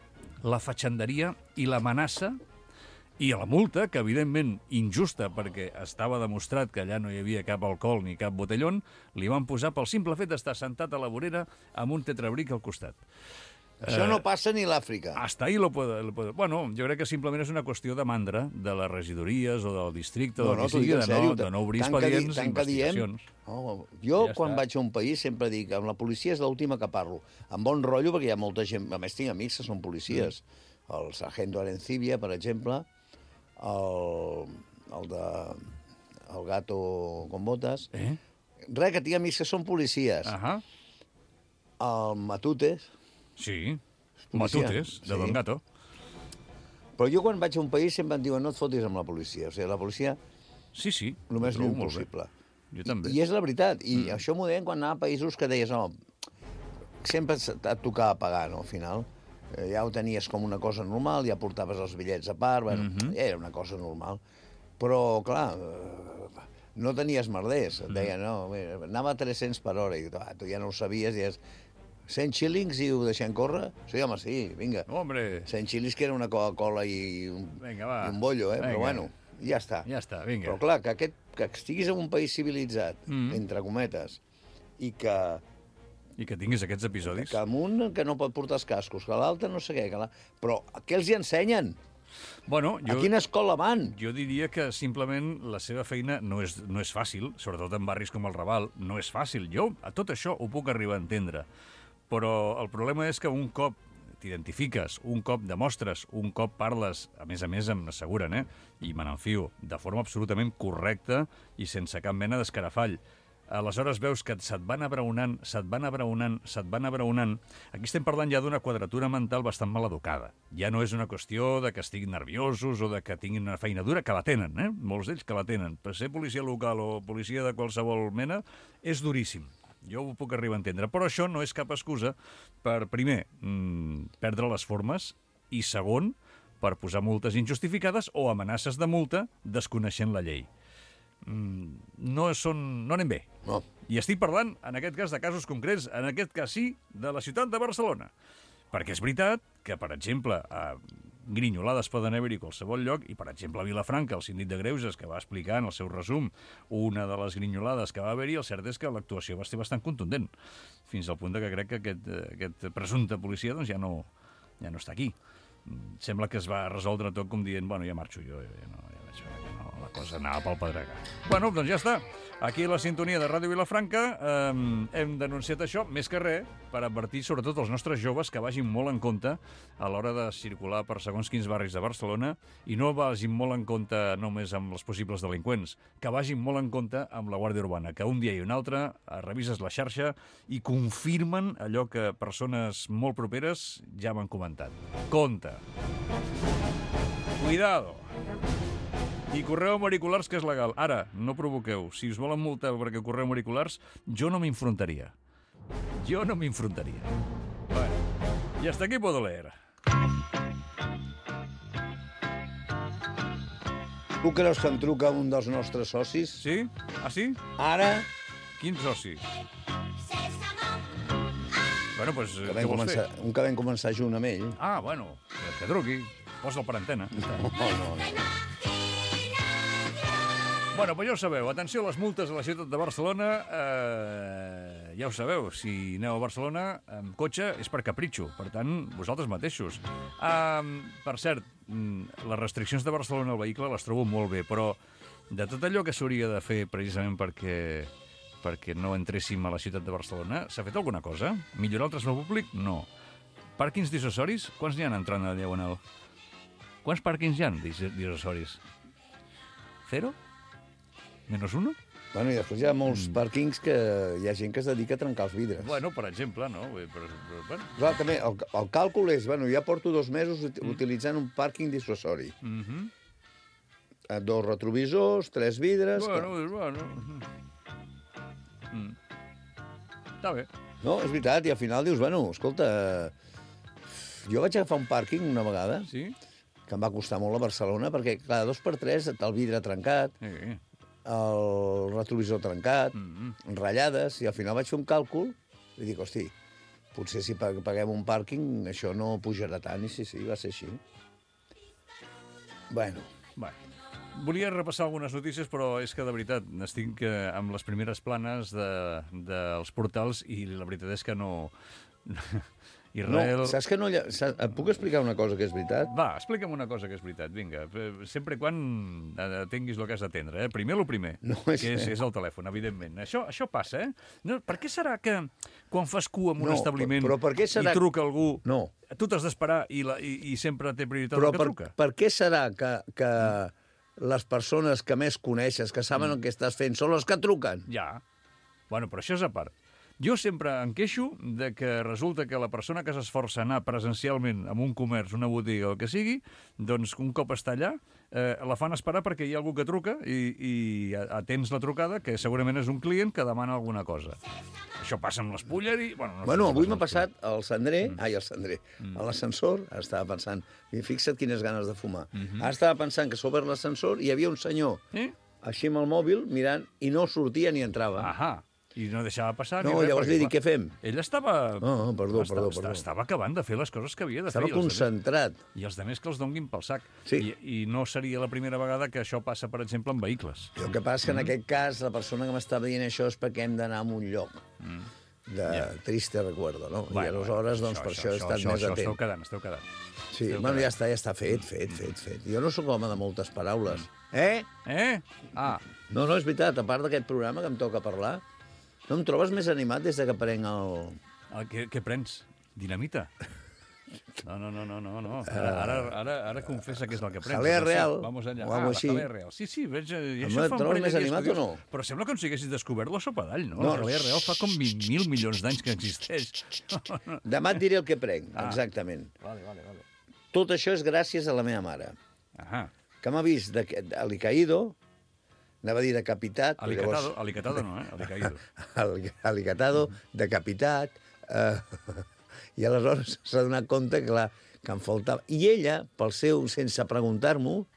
la fatxanderia i l'amenaça i la multa, que evidentment injusta, perquè estava demostrat que allà no hi havia cap alcohol ni cap botellón, li van posar pel simple fet d'estar sentat a la vorera amb un tetrabric al costat. Això no passa ni a l'Àfrica. Hasta ahí lo puedo, lo puedo... Bueno, jo crec que simplement és una qüestió de mandra de les regidories o del districte no, o del no, que sigui, de, sèrio, no, de no obrir expedients i investigacions. No, jo, ja quan està. vaig a un país, sempre dic, amb la policia és l'última que parlo. Amb bon rotllo, perquè hi ha molta gent... A més, tinc amics que són policies. Mm. El sargento Arencibia, per exemple, el, el de... el gato con botas. Eh? Res, que tinc amics que són policies. Ahà. El Matutes... Sí, Matutes, de sí. Don Gato. Però jo quan vaig a un país sempre em diuen no et fotis amb la policia. O sigui, la policia... Sí, sí. El més lluny possible. Jo també. I, I és la veritat. I mm. això m'ho deien quan anava a països que deies, no, sempre et tocava pagar, no, al final. Eh, ja ho tenies com una cosa normal, ja portaves els bitllets a part, bueno, mm -hmm. era una cosa normal. Però, clar, eh, no tenies merders. Et deien, no, anava a tres-cents per hora. I ah, tu ja no ho sabies, i és... cent xílings i ho deixem córrer? Sí, home, sí, vinga. Hombre. cent xílings que era una Coca-Cola i un, vinga, va. i un bollo, eh? Vinga. Però bueno, ja està. Ja està, vinga. Però clar, que, aquest, que estiguis en un país civilitzat, mm. entre cometes, i que... I que tinguis aquests episodis. Que amb un que no pot portar els cascos, que l'altre no sé què, que la... però què els hi ensenyen? Bueno, jo, a quina escola van? Jo diria que simplement la seva feina no és, no és fàcil, sobretot en barris com el Raval, no és fàcil. Jo a tot això ho puc arribar a entendre. Però el problema és que un cop t'identifiques, un cop demostres, un cop parles, a més a més em asseguren, eh? I me n'enfio, de forma absolutament correcta i sense cap mena d'escarafall. Aleshores veus que se't van abraonant, se't van abraonant, se't van abraonant. Aquí estem parlant ja d'una quadratura mental bastant mal educada. Ja no és una qüestió de que estiguin nerviosos o de que tinguin una feina dura, que la tenen, eh? Molts d'ells que la tenen. Per ser policia local o policia de qualsevol mena és duríssim. Jo ho puc arribar a entendre, però això no és cap excusa per, primer, mmm, perdre les formes i, segon, per posar multes injustificades o amenaces de multa desconeixent la llei. Mm, no, són, no anem bé. No. I estic parlant, en aquest cas, de casos concrets, en aquest cas sí, de la ciutat de Barcelona. Perquè és veritat que, per exemple, a grinyolades poden haver-hi a qualsevol lloc, i, per exemple, a Vilafranca, el síndic de Greuges, que va explicar en el seu resum una de les grinyolades que va haver-hi, el cert és que l'actuació va ser bastant contundent, fins al punt de que crec que aquest, aquest presumpte policia doncs, ja, no, ja no està aquí. Sembla que es va resoldre tot com dient, bueno, ja marxo jo, ja no, ja veig que no, la cosa anava pel pedregar. Bueno, doncs ja està. Aquí a la sintonia de Ràdio Vilafranca eh, hem denunciat això, més que res, per advertir sobretot els nostres joves que vagin molt en compte a l'hora de circular per segons quins barris de Barcelona i no vagin molt en compte només amb els possibles delinqüents, que vagin molt en compte amb la Guàrdia Urbana, que un dia i un altre revises la xarxa i confirmen allò que persones molt properes ja m'han comentat. Compte. Cuidado. I correu amb auriculars, que és legal. Ara, no provoqueu. Si us volen multar perquè correu amb auriculars, jo no m'infrontaria. Jo no m'infrontaria. Bueno, i hasta aquí puedo leer. Tu creus que em truca un dels nostres socis? Sí? Ah, sí? Ara, Quin soci? Bueno, doncs, que què vam vols començar, fer? un que vam començar junt amb ell. Ah, bueno, doncs que truqui. Posa'l per antena. No, no, no. Bueno, doncs ja ho sabeu. Atenció a les multes a la ciutat de Barcelona. Eh, ja ho sabeu, si aneu a Barcelona amb cotxe és per capritxo. Per tant, vosaltres mateixos. Eh, per cert, les restriccions de Barcelona al vehicle les trobo molt bé, però de tot allò que s'hauria de fer precisament perquè perquè no entréssim a la ciutat de Barcelona, s'ha fet alguna cosa? Millorar el transport públic? No. Pàrquings dissuasoris? Quants n'hi ha entrant a la Diagonal? Quants pàrquings hi ha dissuasoris? Zero? Menos uno? Bueno, i després hi ha molts pàrquings que hi ha gent que es dedica a trencar els vidres. Bueno, per exemple, no? Però, però, bueno. Clar, també, el, el càlcul és, bueno, ja porto dos mesos ut utilitzant un pàrquing dissuasori. Mm -hmm. Dos retrovisors, tres vidres... Bueno, que... és bueno. Mm. Està bé. No, és veritat, i al final dius, bueno, escolta, jo vaig agafar un pàrquing una vegada, Sí? que em va costar molt a Barcelona, perquè, clar, dos per tres, el vidre trencat, Sí. el retrovisor trencat, Mm -hmm. ratllades, i al final vaig fer un càlcul i dic, hosti, potser si paguem un pàrquing això no pujarà tant, i sí, sí, va ser així. Bueno, Bueno, volia repassar algunes notícies, però és que, de veritat, estic eh, amb les primeres planes de, dels portals i la veritat és que no... Israel... no, saps que no... lla- saps, et puc explicar una cosa que és veritat? Va, explica'm una cosa que és veritat, vinga. Eh, Sempre i quan atenguis el que has d'atendre, eh? Primer el primer, No, és- que és, és el telèfon, evidentment. Això, això passa, eh? No, per què serà que quan fas cua en un No, establiment però per què serà- i truca algú, No. tu t'has d'esperar i, la, i, i sempre té prioritat Però el que per, truca? per què serà que, que les persones que més coneixes, que saben el que estàs fent, són les que truquen? Ja. Bueno, però això és a part. Jo sempre em queixo de que resulta que la persona que s'esforça a anar presencialment en un comerç, una botiga o el que sigui, doncs un cop està allà, eh, la fan esperar perquè hi ha algú que truca i, i atens la trucada, que segurament és un client que demana alguna cosa. Això passa amb les Pulleri... Bueno, no sé Bueno, què avui passa m'ha amb els passat al Cendrer, mm. ai, al Cendrer, mm. a l'ascensor, estava pensant, i fixa't quines ganes de fumar. Mm -hmm. Ara estava pensant que s'ha obert l'ascensor i hi havia un senyor, Pulleri. Eh? així amb el mòbil, mirant, i no sortia ni entrava. Ahà. I no deixava passar No, ni res. llavors perquè, li dic, clar, què fem? Ell estava... Ah, perdó, estava, perdó, perdó. Estava acabant de fer les coses que havia de Estava fer. i els altres- concentrat. I els altres que els donguin pel sac. Sí. I, I no seria la primera vegada que això passa, per exemple, amb vehicles. I el que passa que en aquest cas la persona que m'estava dient això és perquè hem d'anar a un lloc de Ja. triste recuerdo, no? I Bueno, aleshores, bueno, doncs, per això he estat això, més això, atent. Esteu quedant, esteu quedant. Sí, Esteu bueno, ja quedant. està, ja està fet, fet, fet, fet. Jo no sóc home de moltes paraules. Eh? Eh? Ah, No, no, és veritat, a part d'aquest programa que em toca parlar, no em trobes més animat des de que prenc el... el, què, què prens? Dinamita? No, no, no, no, no, no. Ara, ara, ara, ara confessa què és el que prens. Jalea No sé, real, Vamos allà. o Ah, algo la així. jalea real. Sí, sí, veig... I Home, això fa un trobes parell de més dies animat que o dius, no? Però sembla com si haguessis descobert la sopa d'all, no? No, La jalea real fa com vint mil milions d'anys que existeix. Demà et diré el que prenc, Ah. exactament. Vale, vale, vale. Tot això és gràcies a la meva mare, Ahà. que m'ha vist de, de alicaído, anava a dir decapitat, però Alicatado, llavors... alicatado no, eh? Alicaído. al- alicatada, decapitat, eh, i aleshores s'ha donat compte que, clar, que em faltava. I ella, pel seu, sense preguntar-m'ho,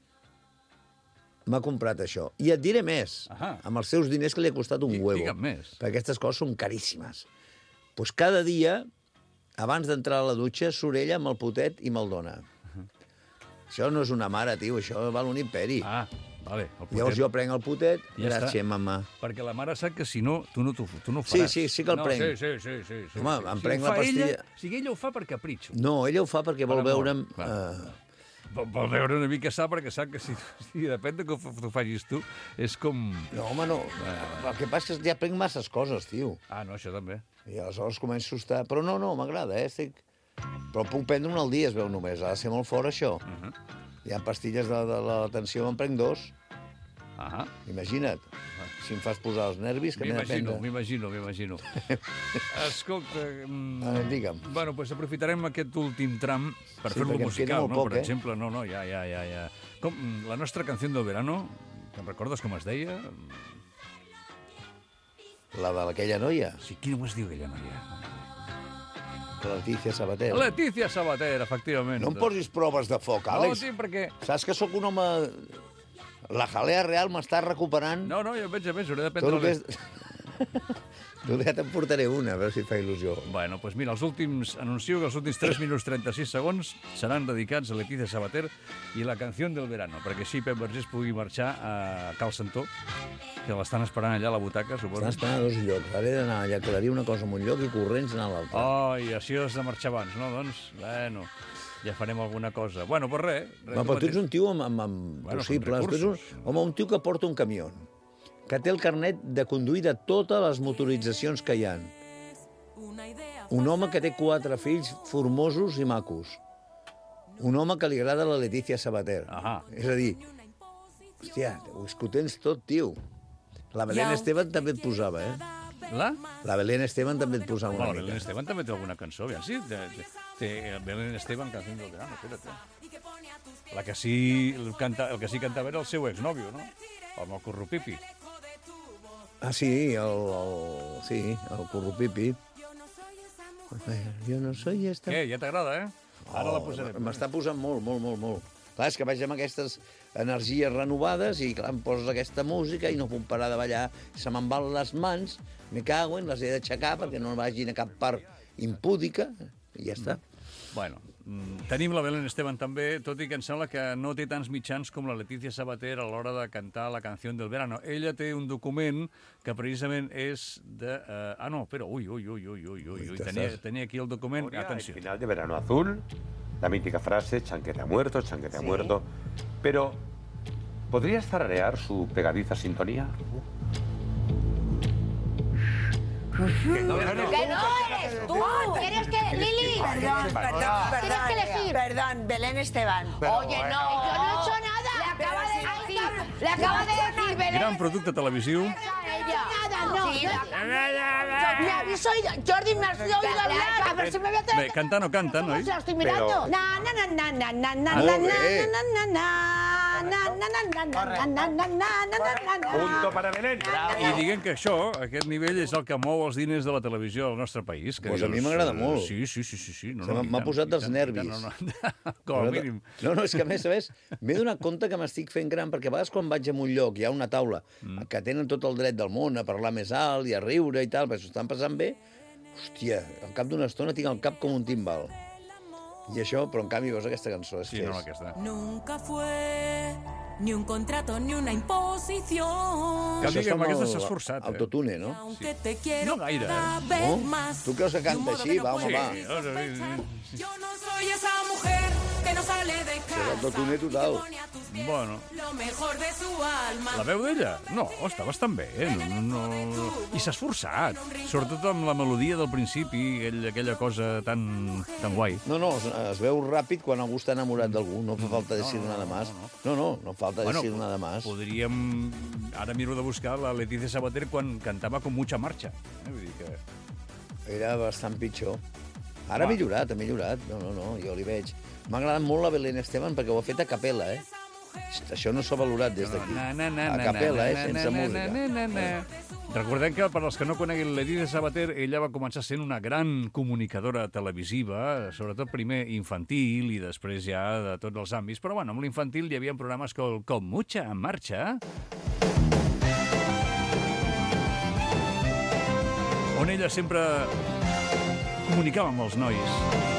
m'ha comprat això. I et diré més, Ahà. amb els seus diners que li ha costat un Di- huevo. digue'm més. Perquè aquestes coses són caríssimes. Doncs pues cada dia, abans d'entrar a la dutxa, surt ella amb el potet i me'l dona. Això no és una mare, tio, això val un imperi. Ah, vale. El potet. Llavors jo prenc el potet, Ja està. gràcies, mamà. Perquè la mare sap que si no, tu no, tu, tu no ho Sí, faràs. sí, sí que el no, prenc. Sí, sí, sí. sí, sí. Home, sí. em Si prenc ho la fa pastilla- Ella, o sigui, ella ho fa per capritxo. No, ella ho fa perquè vol Per amor, veure'm... clar. Eh, Vol veure una mica sa, perquè sap que si, si depèn de que t'ho facis tu, és com... No, home, no. El que passa és que ja prenc masses coses, tio. Ah, no, això també. I aleshores començo a estar... Però no, no, m'agrada, eh? Estic... Però puc prendre un al dia, es veu només. Ha de ser molt fort, això. Uh -huh. Hi ha pastilles de, de l'atenció, me'n prenc dos. Ah. Imagina't. Si em fas posar els nervis, que m'he de prendre. M'imagino, m'imagino, m'imagino. Escolta... Mm, ah, digue'm. Bueno, doncs aprofitarem aquest últim tram per Sí, fer-lo perquè em queda musical, molt no? poc, Per eh? exemple, no, no, ja, ja, ja, ja. Com, la nostra canció del verano, te'n recordes com es deia? La de aquella noia, Sí, quina es diu aquella noia? la Letícia Sabater. Letícia Sabater, efectivament. No em posis proves de foc, No, Àlex. sí, perquè... Saps que sóc un home... La jalea real m'està recuperant No, no, jo veig a més, hauré de tot prendre... el que és... Tu ja te'n portaré una, a veure si et fa il·lusió. Bueno, doncs mira, els últims, anuncio que els últims tres minuts trenta-sis segons seran dedicats a Letícia Sabater i la canció del verano, perquè així Pep Vergés pugui marxar a Cal Santó, que l'estan esperant allà a la butaca, suposo. Estan esperant a dos llocs. Ara he d'anar allà, aclarir una cosa en un lloc i corrents anar a l'altre. Oh, i així has de marxar abans, no? Doncs, bueno, ja farem alguna cosa. Bueno, doncs res. res Va, però tu ets un tio amb, amb, amb Bueno, possibles. amb Tu ets un, home, un tio que porta un camió, que té el carnet de conduir de totes les motoritzacions que hi ha. Un home que té quatre fills formosos i macos. Un home que li agrada la Letícia Sabater. Ahà. És a dir, hòstia, és que ho tens tot, tio. La Belén Esteban també et posava, eh? La? La Belén Esteban també et posava una No, mica. Belén Esteban també té alguna cançó, aviam, sí? Té, té Belén Esteban, canció del verano, espera't. La que sí canta, el que sí cantava era el seu exnòvio, no? Amb el Currupipi. Ah, sí, el, el, sí, el Currupipi. Jo no soy esta... Què, ja t'agrada, eh? Ara la Oh, posarem. M'està posant molt, molt, molt, molt. Clar, és que vaig amb aquestes energies renovades i, clar, em poses aquesta música i no puc parar de ballar. Se me'n van les mans, me cago en, les he d'aixecar perquè no vagin a cap part impúdica i ja està. Bueno, mm, tenim la Belén Esteban també, tot i que em sembla que no té tants mitjans com la Letícia Sabater a l'hora de cantar la canció del verano. Ella té un document que precisament és de... Uh, ah, no, espera, ui, ui, ui, ui, ui, ui, ui. Tenia, tenia aquí el document, atenció. El final de Verano Azul, la mítica frase, Chanquete ha muerto, Chanquete ha muerto. Pero, ¿podrías tararear su pegadiza sintonía? Que no eres tú. Tienes que, Lili. Perdón, perdón, perdón. Tienes que elegir. Perdón, Belén Esteban. Oye, no, yo no he hecho nada. Le acaba de decir, le acaba de decir, Belén. Gran producte televisiu. Nada, no. Sí, me habéis oído, Jordi, me has oído hablar. A ver si me voy a Bé, cantar no canta, ¿Cómo noi? se la estoy mirando? Pero- Na, na, na, na, na, na, na, Molt na, bé. na, na, na, na, na, na, na, na, na, na, na, na, na. Punto para Belén. I diguem que això, aquest nivell, és el que mou els diners de la televisió al nostre país. Que Pues a mi dius, m'agrada eh, molt. Sí, sí, sí, sí. sí. No, Se no, m'ha- i m'ha tant, posat i dels tant, i nervis. tant, No, no, com a mínim. No, no, és que a més, a més, m'he donat compte que m'estic fent gran, perquè a vegades quan vaig a un lloc hi ha una taula mm. que tenen tot el dret del món a parlar més alt i a riure i tal, perquè s'ho estan passant bé, hòstia, al cap d'una estona tinc el cap com un timbal. I això, però en canvi veus aquesta cançó, és Sí, que no, és... aquesta. Nunca fue ni un contrato ni una imposición. Que Això és diguem, com aquesta el- s'ha esforçat, eh? Autotune, no? Aunque te quiero No gaire, cada eh? vez No? más. Tu creus que de un canta modo així? no Va, home, puedes va. Sí, no, no, sospechar. Yo no soy esa mujer que no sale de casa. autotune total. y que pone a tus pies Bueno. lo mejor de su alma. La veu d'ella? No, està bastant bé. Eh? No, no, no. I s'ha esforçat. Sobretot amb la melodia del principi, aquella, aquella cosa tan, tan guai. No, no, es, es veu ràpid quan algú està enamorat d'algú, no fa falta decir nada más. No, no, no falta decir nada más. Podríem... Ara miro de buscar la Letícia Sabater quan cantava con mucha marcha. Eh? Vull dir que... Era bastant pitjor. Ara ha millorat, ha millorat. No, no, no, jo li veig. M'ha agradat molt la Belén Esteban perquè ho ha fet a capella, eh? Això no s'ha valorat des d'aquí. Na, na, na, A na, capella, na, eh? na, Sense na, música. na, na, na. Recordem que, per als que no coneguin Letícia Sabater, ella va començar sent una gran comunicadora televisiva, sobretot primer infantil i després ja de tots els àmbits. Però, bueno, amb l'infantil hi havia programes com, com Mucha en Marxa, on ella sempre comunicava amb els nois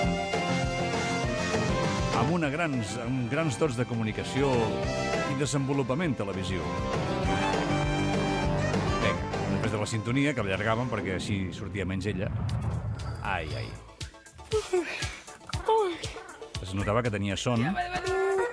amb una grans, amb grans dots de comunicació i desenvolupament televisiu. Vinga, després de la sintonia, que allargaven perquè així sortia menys ella. Ai, ai. Es notava que tenia son.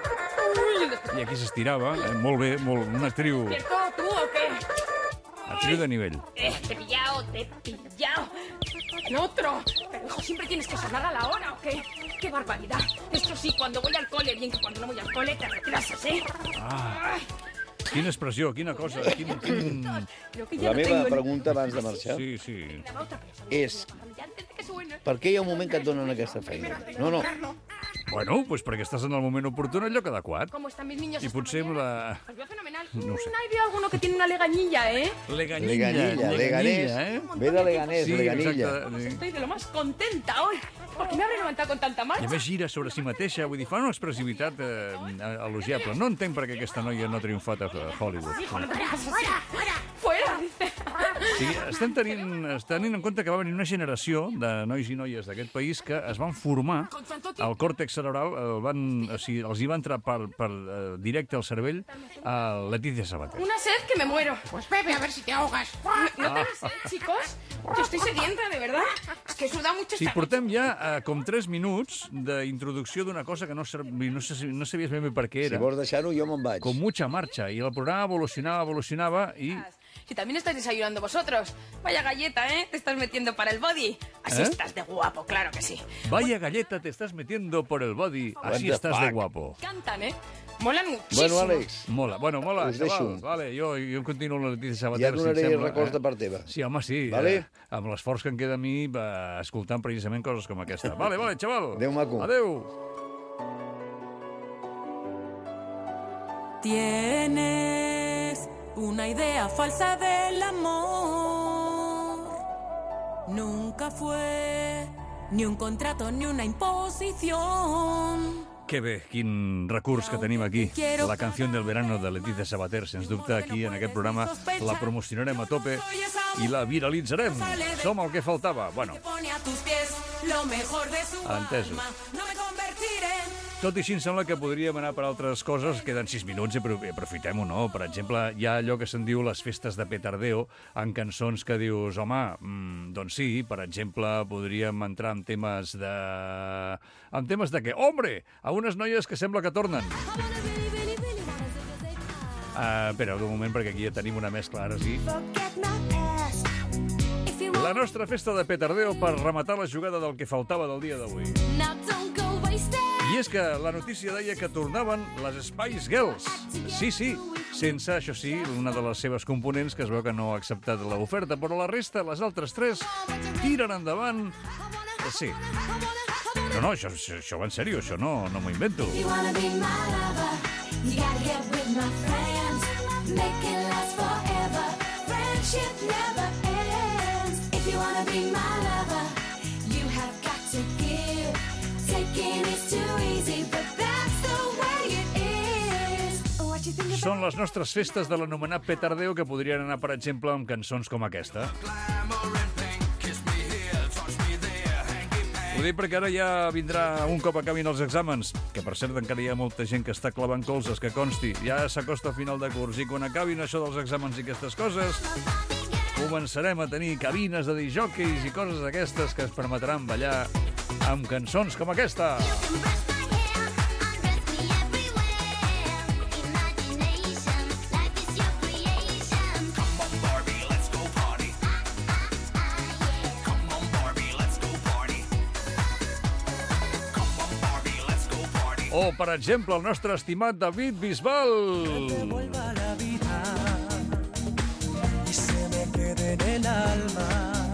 I aquí s'estirava, eh? Molt bé, molt, una actriu, ¿Cierto tú o qué? actriu de nivell. Eh, te he pillado, te he pillado. En otro. Pero hijo, siempre tienes que sonar a la hora, ¿o qué? ¡Qué barbaridad! Esto sí, cuando voy al cole, bien que cuando no voy al cole te retrases, ¿eh? Ah, quina expressió, quina cosa, quin... quin... La meva pregunta abans de marxar Sí, sí. és per què hi ha un moment que et donen aquesta feina? No, no. Bueno, pues perquè estàs en el moment oportú en el lloc adequat. ¿Cómo están mis niños? I esta potser amb mañana? la... Pues veo fenomenal. No ho sé. Mm, ahí veo alguno que tiene una legañilla, ¿eh? Leganilla, Leganilla, Leganés. eh? Ve de Leganés, Sí, Leganilla. exacte. Estoy de lo más contenta hoy. ¿Por qué me habré levantado con tanta I a marcha? més gira sobre si mateixa, vull dir, fa una expressivitat eh, elogiable. No entenc per què aquesta noia no ha triomfat a Hollywood. Hijo, no te hagas así. ¡Fuera! ¡Fuera! Dice. Sí, estem tenint, tenint en compte que va venir una generació de nois i noies d'aquest país que es van formar, el còrtex cerebral el van, o sigui, els hi va entrar per, per uh, directe al cervell a Letícia Sabater. Una sed que me muero. Pues bebe a ver si te ahogas. ¿No tenéis sed, chicos? Yo estoy sedienta, de verdad. Es que he sudado mucho Sí, esta portem ja uh, com tres minuts d'introducció d'una cosa que no, servi, no, sé, no sabies ben bé per què era. Si vols deixar-ho, jo me'n vaig. Com mucha marcha. I el programa evolucionava, evolucionava i... Si también estáis desayunando vosotros. Vaya galleta, ¿eh? Te estás metiendo para el body. Así ¿Eh? estás de guapo, claro que sí. Vaya galleta te estás metiendo por el body. Así What the estás de fuck? guapo. Cantan, ¿eh? Molan muchísimo. Bueno, Àlex, Mola, bueno, mola, Us xaval. deixo. Vale, jo, jo continuo la Letícia Sabater, ja si et donaré sembla. records eh? de part teva. Sí, home, sí. Vale? Eh, amb l'esforç que em queda a mi va, escoltant precisament coses com aquesta. Vale, vale, xaval. Adéu, maco. Adéu. Tienes una idea falsa del amor. Nunca fue ni un contrato ni una imposición. Que bé, quin recurs que tenim aquí. La canció del verano de Letícia Sabater, sens dubte, aquí en aquest programa la promocionarem a tope i la viralitzarem. Som el que faltava. Bueno, Pone a tus pies lo mejor de su entesos. alma. No me convertiré. Tot i així em sembla que podríem anar per altres coses. Queden sis minuts i apro- aprofitem-ho, no? Per exemple, hi ha allò que se'n diu les festes de petardeo, en cançons que dius, home, mm, doncs sí, per exemple, podríem entrar en temes de... en temes de què? Hombre, a unes noies que sembla que tornen. Uh, espera, un moment, perquè aquí ja tenim una mescla, ara sí. La nostra festa de petardeo per rematar la jugada del que faltava del dia d'avui. I és que la notícia deia que tornaven les Spice Girls. Sí, sí, sense, això sí, una de les seves components que es veu que no ha acceptat l'oferta, però la resta, les altres tres, tiren endavant. Sí. No, no, això, això, això va en sèrio, això no, no m'ho invento. You wanna be my lover, you gotta get with my friends, make it last forever, friendship never ends. If you wanna be my lover, you have got to give, taking is too easy, but that's the way it is. What you think about Són les nostres festes de l'anomenat petardeo que podrien anar, per exemple, amb cançons com aquesta. Ho dic perquè ara ja vindrà un cop acabin els exàmens, que per cert encara hi ha molta gent que està clavant colzes, que consti, ja s'acosta a final de curs, i quan acabin això dels exàmens i aquestes coses, començarem a tenir cabines de disjòqueis i coses d'aquestes que es permetran ballar amb cançons com aquesta. O, per exemple, el nostre estimat David Bisbal. Vuelva la vida y se me quede en el alma,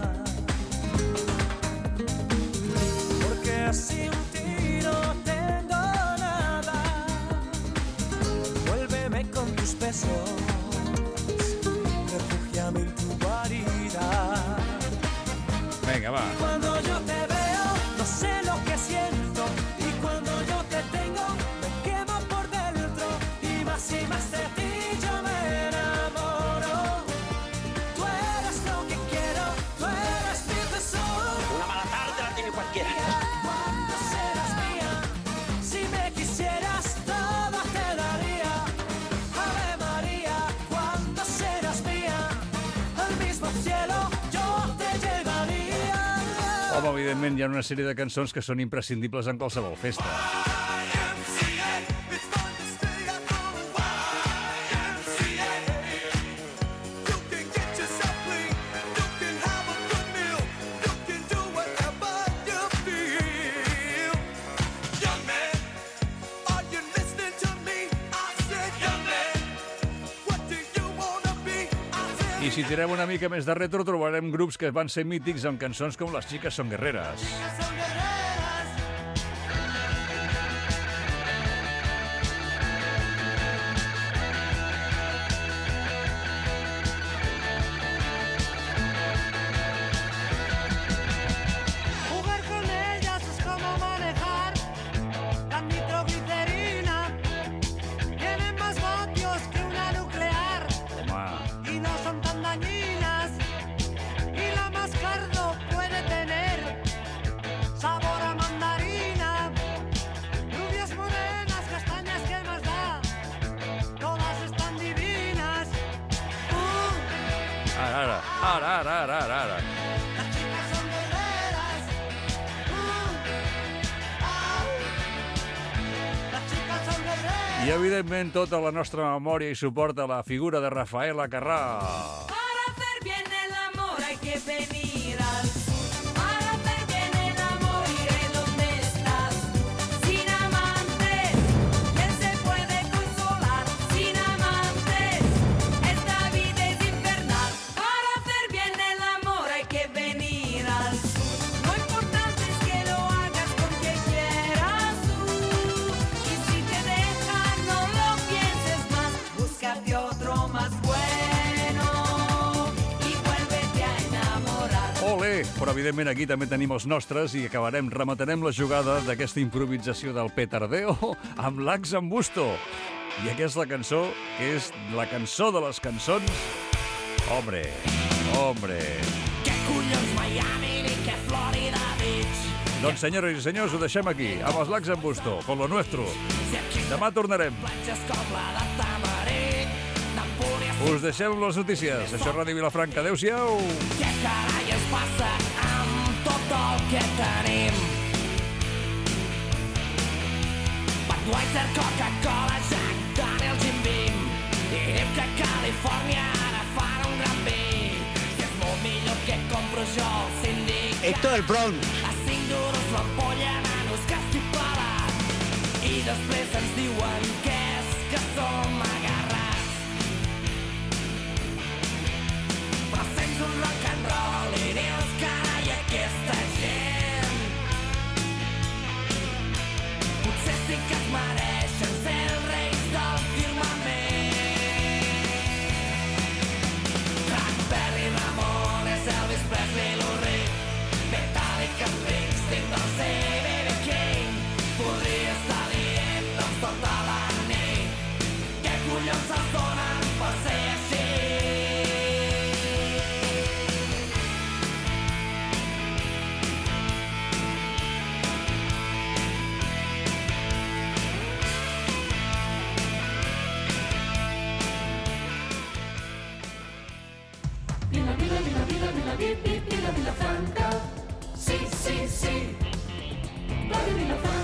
porque sin ti no tengo nada. Vuélveme con tus besos, refúgiame en tu guarida. Vinga, va. Cuando yo te veo, no sé lo que siento, y cuando yo te tengo, me quemo por dentro, y más y más de ti yo me enamoro. Tú eres lo que quiero, tú eres mi tesoro. Una mala tarde la tiene cualquiera. Cuando serás mía, si me quisieras, todo te daría. Ave María, cuando serás mía, al mismo cielo yo te llevaría. Home, evidentment, hi ha una sèrie de cançons que són imprescindibles en qualsevol festa. si tirem una mica més de retro, trobarem grups que van ser mítics amb cançons com Les Chicas Son Guerreras. Jugar con ellas es como manejar la nitroglicerina. Tienen más vatios que una nuclear y no son tan dañinas. Y la más cardo puede tener sabor a mandarina. Rubias, morenas, castañas, ¿qué más da? Todas están divinas. Uh, Ara, ara, ara, ara, ara, ara, ara. las chicas son guerreras. Uh, ah, las chicas son guerreras. I, evidentment, tota la nostra memòria i suport a la figura de Rafaela Carrà. Para hacer bien el amor hay que venir al sur. Para hacer bien el amor iré donde estás. Sin amantes, ¿quién se puede consolar? Sin amantes, esta vida es infernal. Para hacer bien el amor hay que venir al sur. Lo importante es que lo hagas con quien quieras tú. Y si te dejan, no lo pienses más. Búscate otro más bueno y vuélvete a enamorar. Ole! Però, evidentment, aquí també tenim els nostres i acabarem, rematarem la jugada d'aquesta improvisació del petardeo amb l'Ax en Busto. I aquesta cançó, que és la cançó de les cançons... Hombre, hombre... ¿Qué collons Miami ni que Florida Beach? Doncs, senyores i senyors, ho deixem aquí, amb els l'Ax en Busto, con lo nuestro. Demà tornarem. Platges com la de Tamarit, d'Empúries. Us deixem les notícies. Això és Ràdio Vilafranca. Adéu-siau! Què carai es passa amb tot el que tenim? Budweiser, Coca-Cola, Jack Daniels, Jim Beam. I diu que a Califòrnia ara fan un gran vi. Si és molt millor que compro jo el síndic. Esto es el Bronx. A cinc duros l'ampolla, nanos, que estic pelat. I després ens diuen que és que som agarrats. Però sents un rock and roll i dius, carai, aquesta gent potser sí que es mereixen ser els reis del firmament. Frank Perry, Ramones, Elvis Presley, Lou Reed, Metallica, Springsteen, Dorsey, B B King. Podria estar dient doncs tota la nit què collons els donen per ser així. Vila, vila, vila, vila, vila, vila, vila, vila Franca. Sí, sí, sí. Radio Vila Franca.